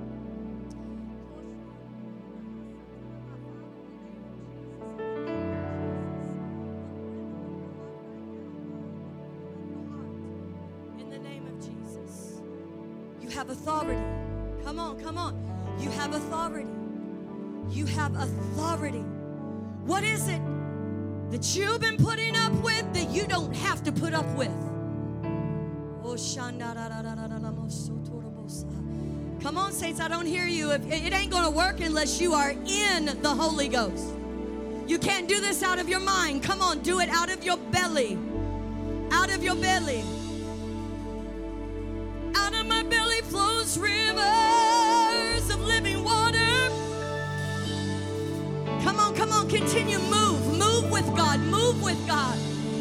In the name of Jesus, you have authority. Come on, come on. You have authority. You have authority. What is it that you've been putting up with that you don't have to put up with? Come on, saints, I don't hear you. It ain't going to work unless you are in the Holy Ghost. You can't do this out of your mind. Come on, do it out of your belly. Out of your belly. Out of my belly flows rivers of living water. Come on, continue, move with God, move move with God.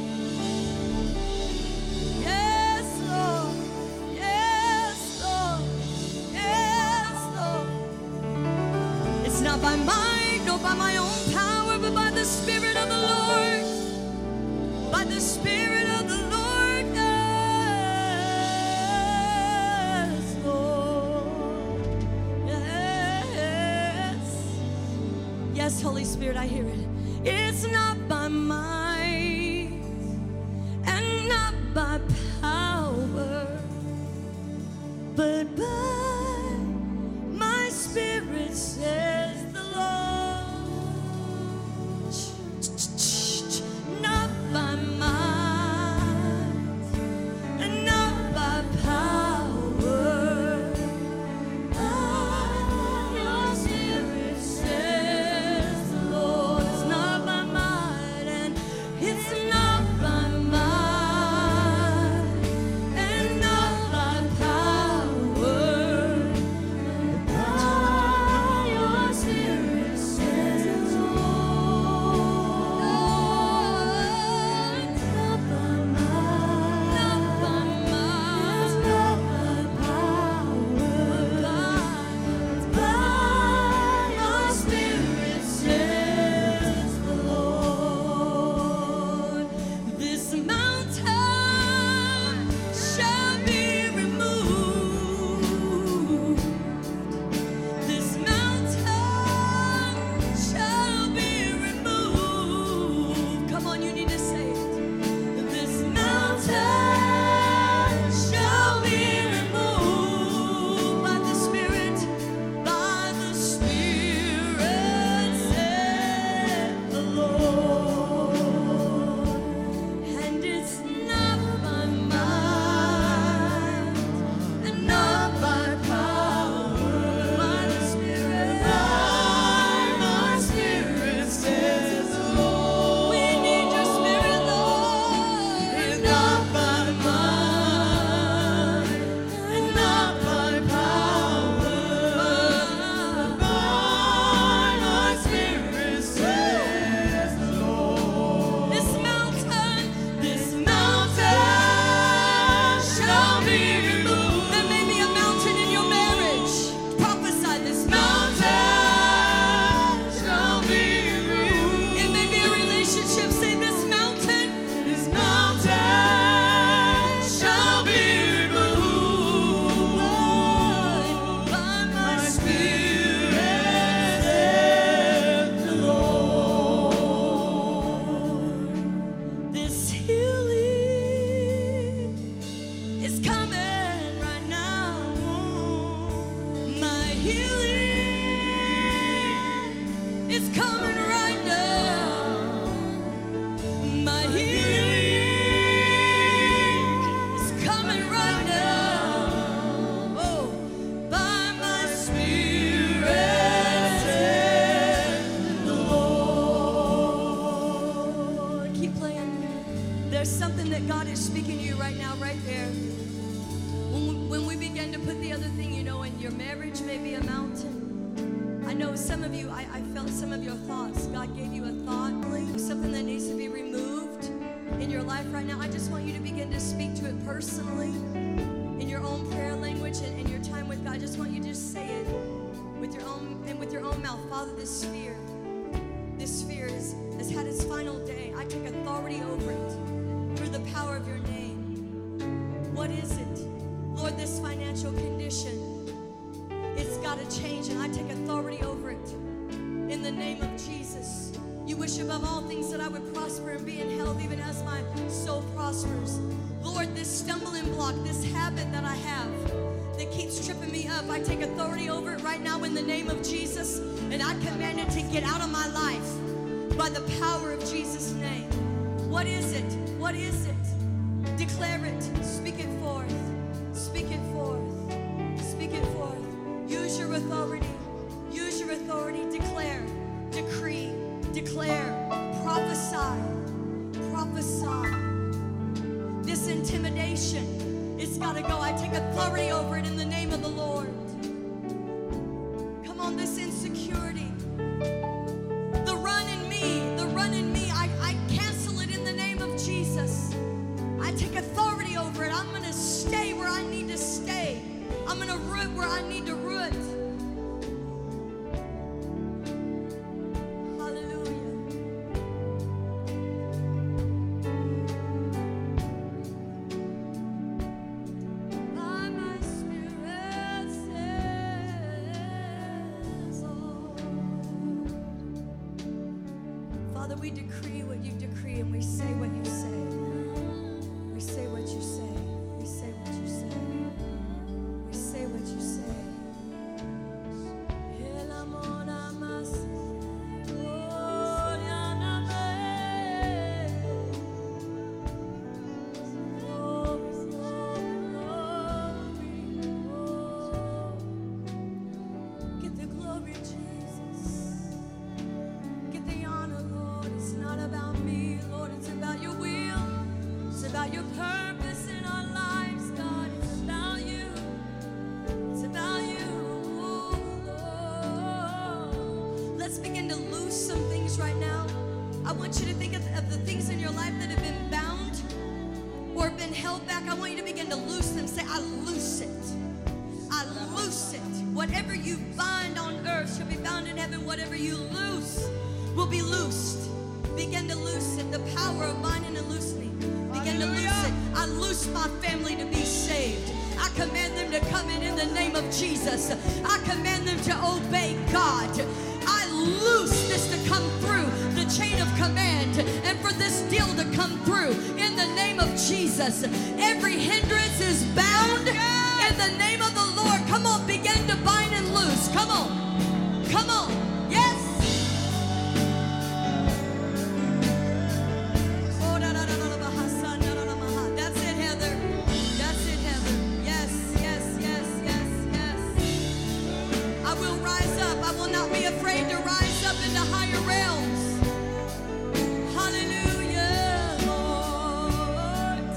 Yes, Lord. Yes, Lord. Yes, Lord. It's not by might nor by my own power, but by the Spirit of the Lord. By the Spirit of the Lord. Yes, Lord. Yes. Yes, Holy Spirit, I hear it. It's not by might and not by power, but by my Spirit, says the Lord. Not by might and not by power, by your Spirit, says the Lord. It's not by might and it's not by might and not by power, by your Spirit, says the Lord. It's not by might, not by might, not by power, by your Spirit, says the Lord. This mountain shall be removed. This mountain shall be removed. Come on, you need to say it. This mountain shall be removed by the Spirit, said the Lord. And it's not by might and not by power, by the Spirit, says the Lord. We need your Spirit, Lord. It's not by might and not by power, by my Spirit, says the Lord. This mountain shall be removed. There may be a mountain in your marriage. Prophesy, this mountain shall be removed. It may be a relationship. Say, this mountain shall be removed by my Spirit, says the Lord. This healing is coming right now. My healing is coming right now. My healing is coming right now. Oh, by my Spirit, says the Lord. Keep playing. There's something that God is speaking to you right now, right there. When we begin to put the other thing, in your marriage may be a mountain. I know some of you, I felt some of your thoughts. God gave you a thought, something that needs to be removed in your life right now. I just want you to begin to speak to it personally in your own prayer language and in your time with God. I just want you to just say it with your own mouth. Father, this sphere has had its final day. I take authority over it through the power of your name. What is it? Lord, this financial condition, it's got to change, and I take authority over it in the name of Jesus. You wish above all things that I would prosper and be in health, even as my soul prospers. Lord, this stumbling block, this habit that I have that keeps tripping me up, I take authority over it right now in the name of Jesus, and I command it to get out of my life by the power of Jesus' name. What is it? What is it? Declare it. Speak it forth. Speak it forth. Speak it forth. Use your authority. Use your authority. Declare. Decree. Declare. Prophesy. Prophesy. This intimidation, it's got to go. I take authority over it in the name of the Lord. Come on, this insecurity. The run in me, I cancel it Jesus. I take authority over it. I'm going to stay where I need to stay. I'm going to root where I need to root. We decree what you decree, and we say what you say. We say what you say. We say what you say. We say what you say. Get the glory, Jesus. Get the honor, Lord. It's not about me, Lord. It's about your will. It's about your purpose in our lives, God. It's about you. It's about you, Lord. Let's begin to loose some things right now. I want you to think of the things in your life that have been bound or been held back. I want you to begin to loose them. Say, I loose it. I loose it. Whatever you bind on earth shall be bound in heaven. Whatever you loose will be loosed. Begin to loose it. The power of binding and loosening. Begin to loose it. I loose my family to be saved. I command them to come in the name of Jesus. I command them to obey God. I loose this to come through the chain of command and for this deal to come through in the name of Jesus. Every hindrance is bound in the name of the Lord. Come on, begin to bind and loose. Come on. Come on. Yes. That's it, Heather. That's it, Heather. Yes, yes, yes, yes, yes. I will rise up. I will not be afraid to rise up into higher realms. Hallelujah, Lord.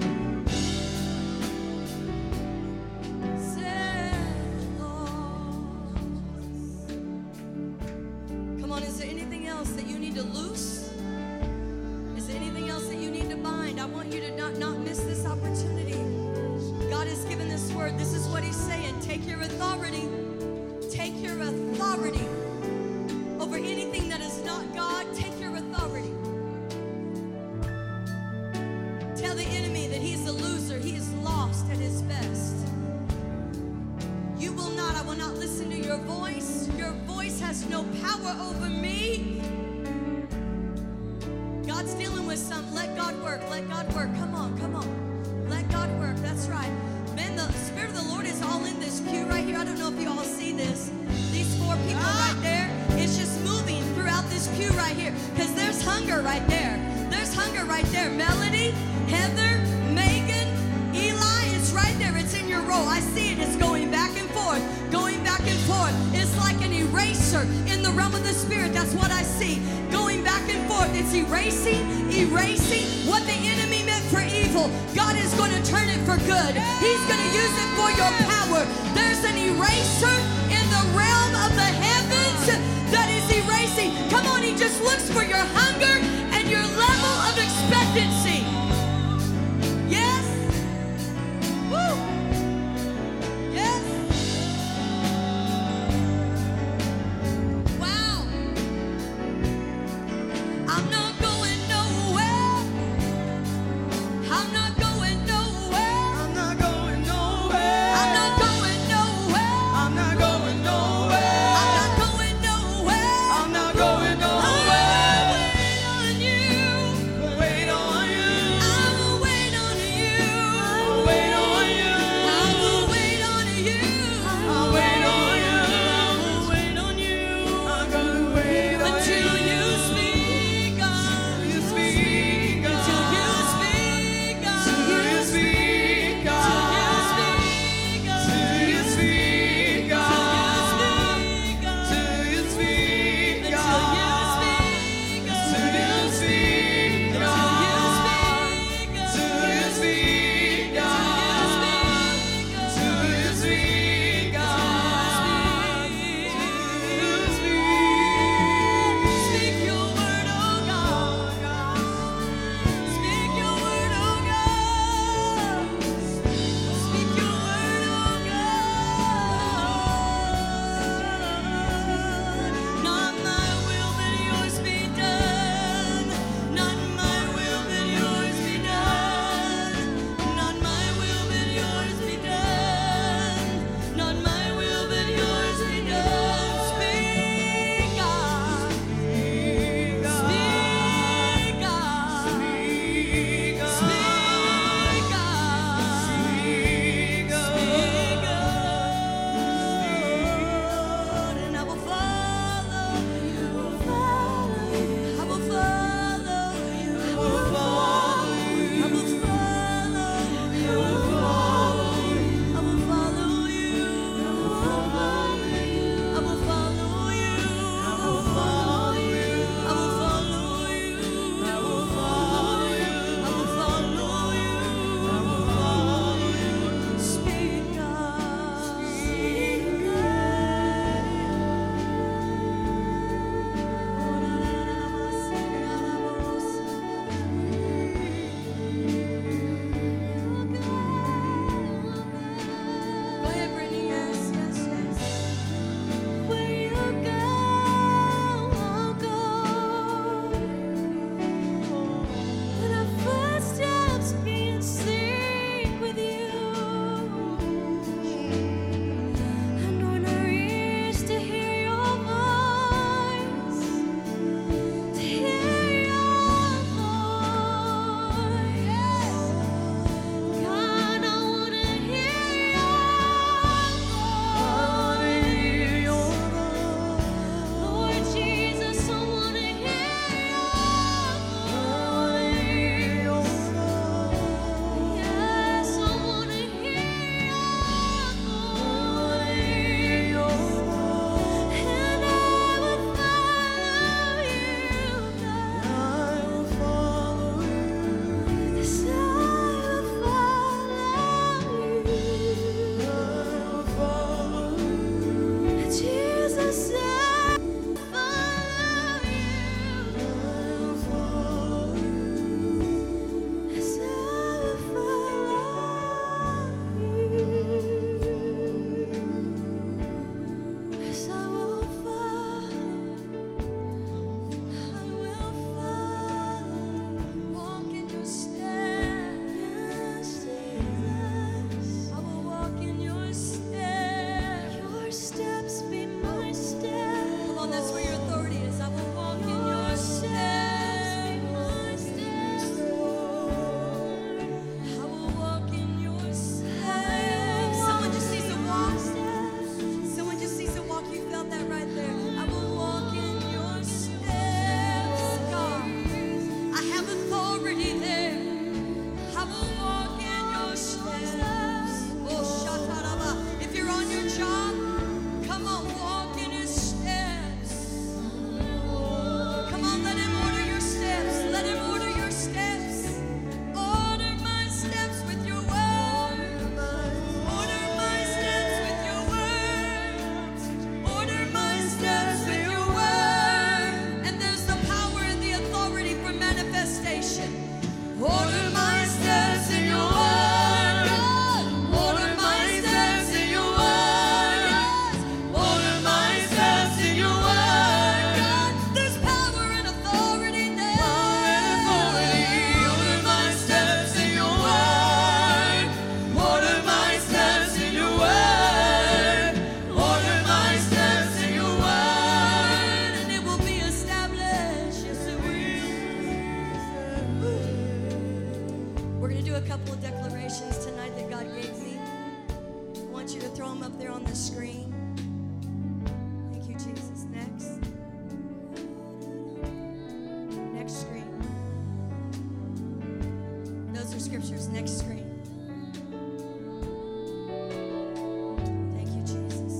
Say, Lord. Come on, is there anything else that you need to loose? Is there anything else that you need to bind? I want you to not miss this opportunity. God has given this word. This is what he's saying. Take your authority. Take your authority over anything that is not God. Take your authority. Tell the enemy that he's a loser. He is lost at his best. You will not. I will not listen to your voice. Your voice has no power over me. God's dealing with some. Let God work. Let God work. Come on, come on. Let God work. That's right. Man, the Spirit of the Lord is all in this pew right here. I don't know if you all see this. These 4 people right there, it's just moving throughout this pew right here. Because there's hunger right there. There's hunger right there. Melody, Heather, Megan, Eli, it's right there. It's in your row. I see it. It's going back and forth. Going back and forth. It's like an eraser in the realm of the Spirit. That's what I see. Going back and forth. It's erasing what the enemy meant for evil. God is going to turn it for good. He's going to use it for your power. There's an eraser in the realm of the heavens that is erasing. Come on, he just looks for your hunger and your level of expectancy. Yes? Woo! Yes? Wow. I'm not going nowhere. I'm not going nowhere. I'm not going nowhere. I'm not going nowhere. I'm not going nowhere. I'm not going nowhere. I'm not going nowhere. a couple of declarations tonight that God gave me. I want you to throw them up there on the screen. Thank you, Jesus. Next. Next screen. Those are scriptures. Next screen. Thank you, Jesus.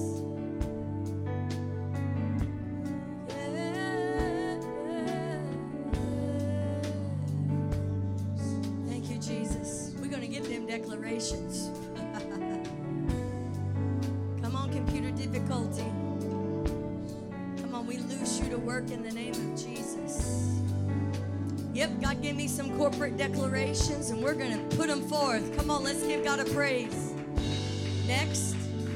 Thank you, Jesus. We're going to get them declarations. Come on, computer difficulty. Come on, we loose you to work in the name of Jesus. Yep, God gave me some corporate declarations, and we're going to put them forth. Come on, let's give God a praise. Next.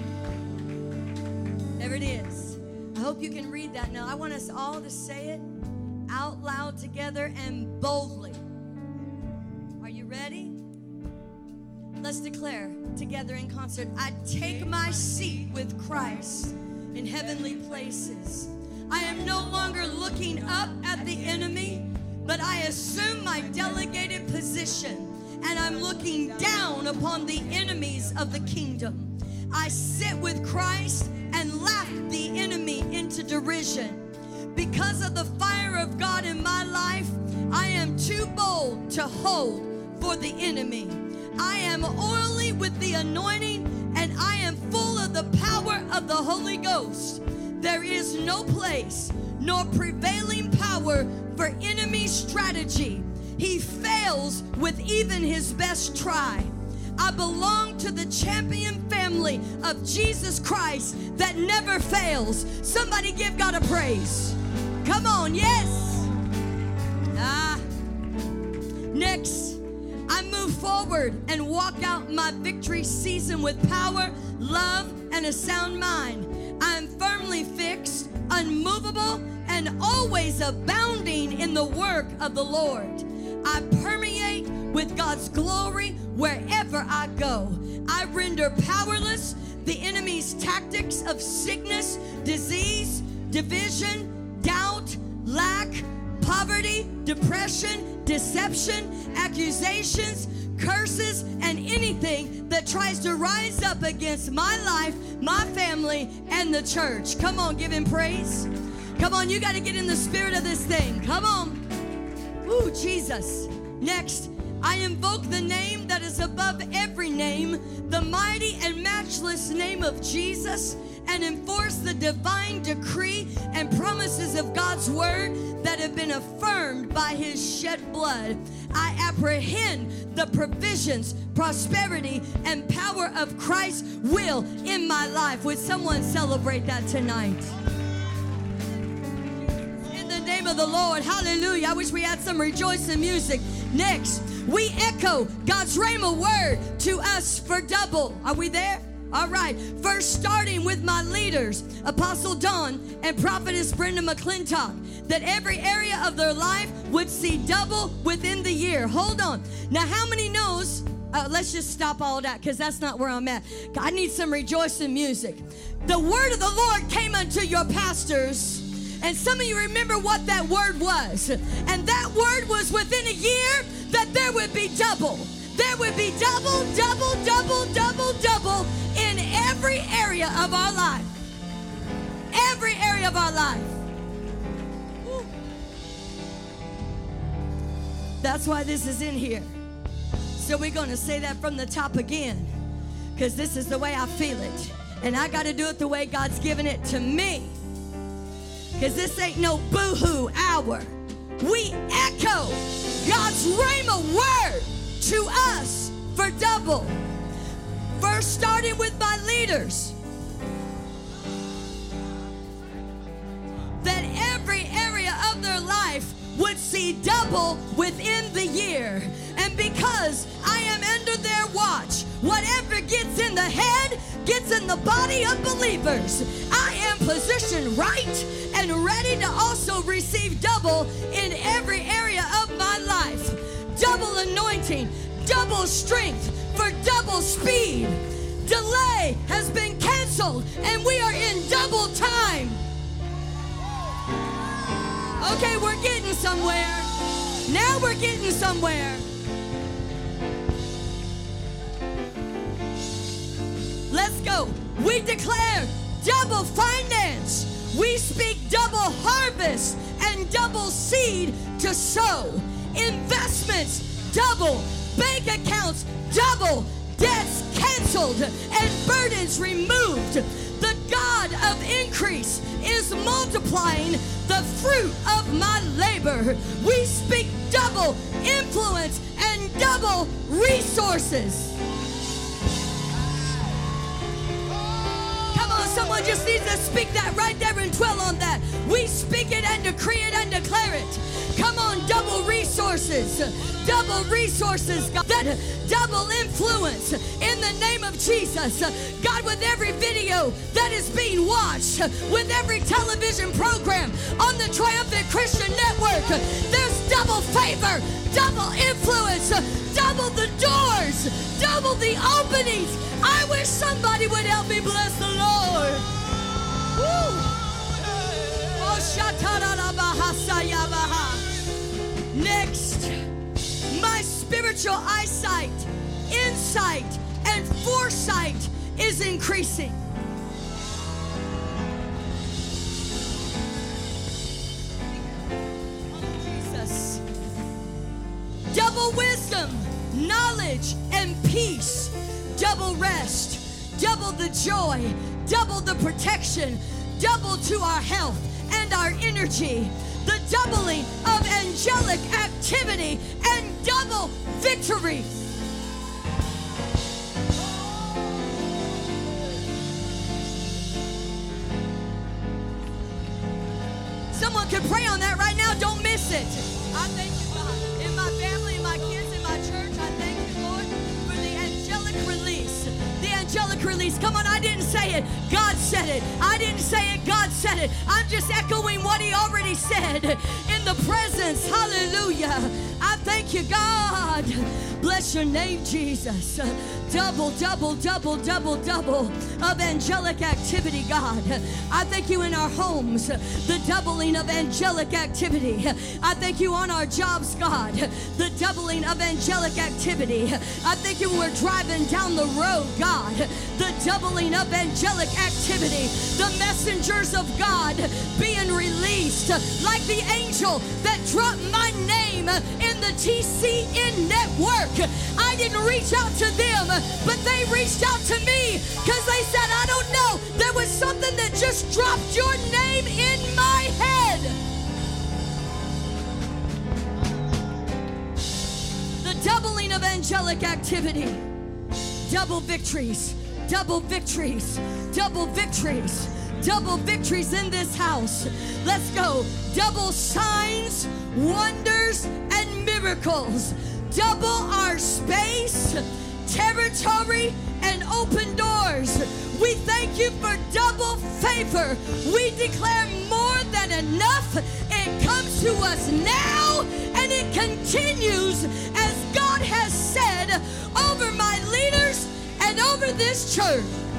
There it is. I hope you can read that now. I want us all to say it out loud together and boldly. Are you ready? Let's declare together in concert. I take my seat with Christ in heavenly places. I am no longer looking up at the enemy, but I assume my delegated position, and I'm looking down upon the enemies of the kingdom. I sit with Christ and laugh the enemy into derision. Because of the fire of God in my life, I am too bold to hold for the enemy. I am oily with the anointing, and I am full of the power of the Holy Ghost. There is no place nor prevailing power for enemy strategy. He fails with even his best try. I belong to the champion family of Jesus Christ that never fails. Somebody give God a praise. Come on, yes. Next, I move forward and walk out my victory season with power, love, and a sound mind. I am firmly fixed, unmovable, and always abounding in the work of the Lord. I permeate with God's glory wherever I go. I render powerless the enemy's tactics of sickness, disease, division, doubt, lack, poverty, depression, deception, accusations, curses, and anything that tries to rise up against my life, my family, and the church. Come on, give him praise. Come on, you got to get in the spirit of this thing. Come on. Ooh, Jesus. Next, I invoke the name that is above every name, the mighty and matchless name of Jesus, and enforce the divine decree and promises of God's word that have been affirmed by his shed blood. I apprehend the provisions, prosperity, and power of Christ's will in my life. Would someone celebrate that tonight? In the name of the Lord, hallelujah. I wish we had some rejoicing music. Next, we echo God's rhema word to us for double. Are we there? All right. First, starting with my leaders, Apostle Dawn and Prophetess Brenda McClintock, that every area of their life would see double within the year. Hold on. Now, how many knows? Let's just stop all that, because that's not where I'm at. I need some rejoicing music. The word of the Lord came unto your pastors, and some of you remember what that word was. And that word was within a year that there would be double. There would be double, double, double, double, double in every area of our life. Every area of our life. Woo. That's why this is in here. So we're going to say that from the top again, because this is the way I feel it. And I got to do it the way God's given it to me. Because this ain't no boo-hoo hour. We echo God's rhema word to us for double. First, starting with my leaders, that every area of their life would see double within the year. And because I am under their watch, whatever gets in the head gets in the body of believers. I am positioned right and ready to also receive double in every area of my life. Double anointing, double strength for double speed. Delay has been canceled, and we are in double time. Okay, we're getting somewhere. Now we're getting somewhere. We declare double finance. We speak double harvest and double seed to sow. Investments, double. Bank accounts, double. Debts canceled and burdens removed. The God of increase is multiplying the fruit of my labor. We speak double influence and double resources. Come on, someone just needs to speak that right there and dwell on that. We speak it and decree it and declare it. Come on, double resources. Double resources, God. That double influence in the name of Jesus. God, with every video that is being watched, with every television program on the Triumphant Christian Network, there's double favor, double influence, double the doors, double the openings. I wish somebody would help me bless the Lord. Woo. Oh, next, my spiritual eyesight, insight, and foresight is increasing. Jesus. Double wisdom, knowledge, and peace. Double rest, double the joy, double the protection, double to our health and our energy. The doubling of angelic activity and double victory. Someone can pray on that right now. Don't miss it. I thank you, God. In my family, in my kids, in my church, I thank you, Lord, for the angelic release. The angelic release. Come on, I didn't say it. God said it. I didn't say it. God said it. I'm just echoing what he already said in the presence. Hallelujah. I thank you, God. Bless your name, Jesus. Double, double, double, double, double of angelic activity, God. I thank you in our homes, the doubling of angelic activity. I thank you on our jobs, God, the doubling of angelic activity. I thank you when we're driving down the road, God, the doubling of angelic activity. The messengers of God being released like the angel that dropped my name in the TCN network. I didn't reach out to them, but they reached out to me because they said, I don't know, there was something that just dropped your name in my head. The doubling of angelic activity. Double victories, double victories, double victories, double victories in this house. Let's go. Double signs, wonders, and miracles. Double our space, territory, and open doors. We thank you for double favor. We declare more than enough. It comes to us now, and it continues as God has said over my leaders and over this church.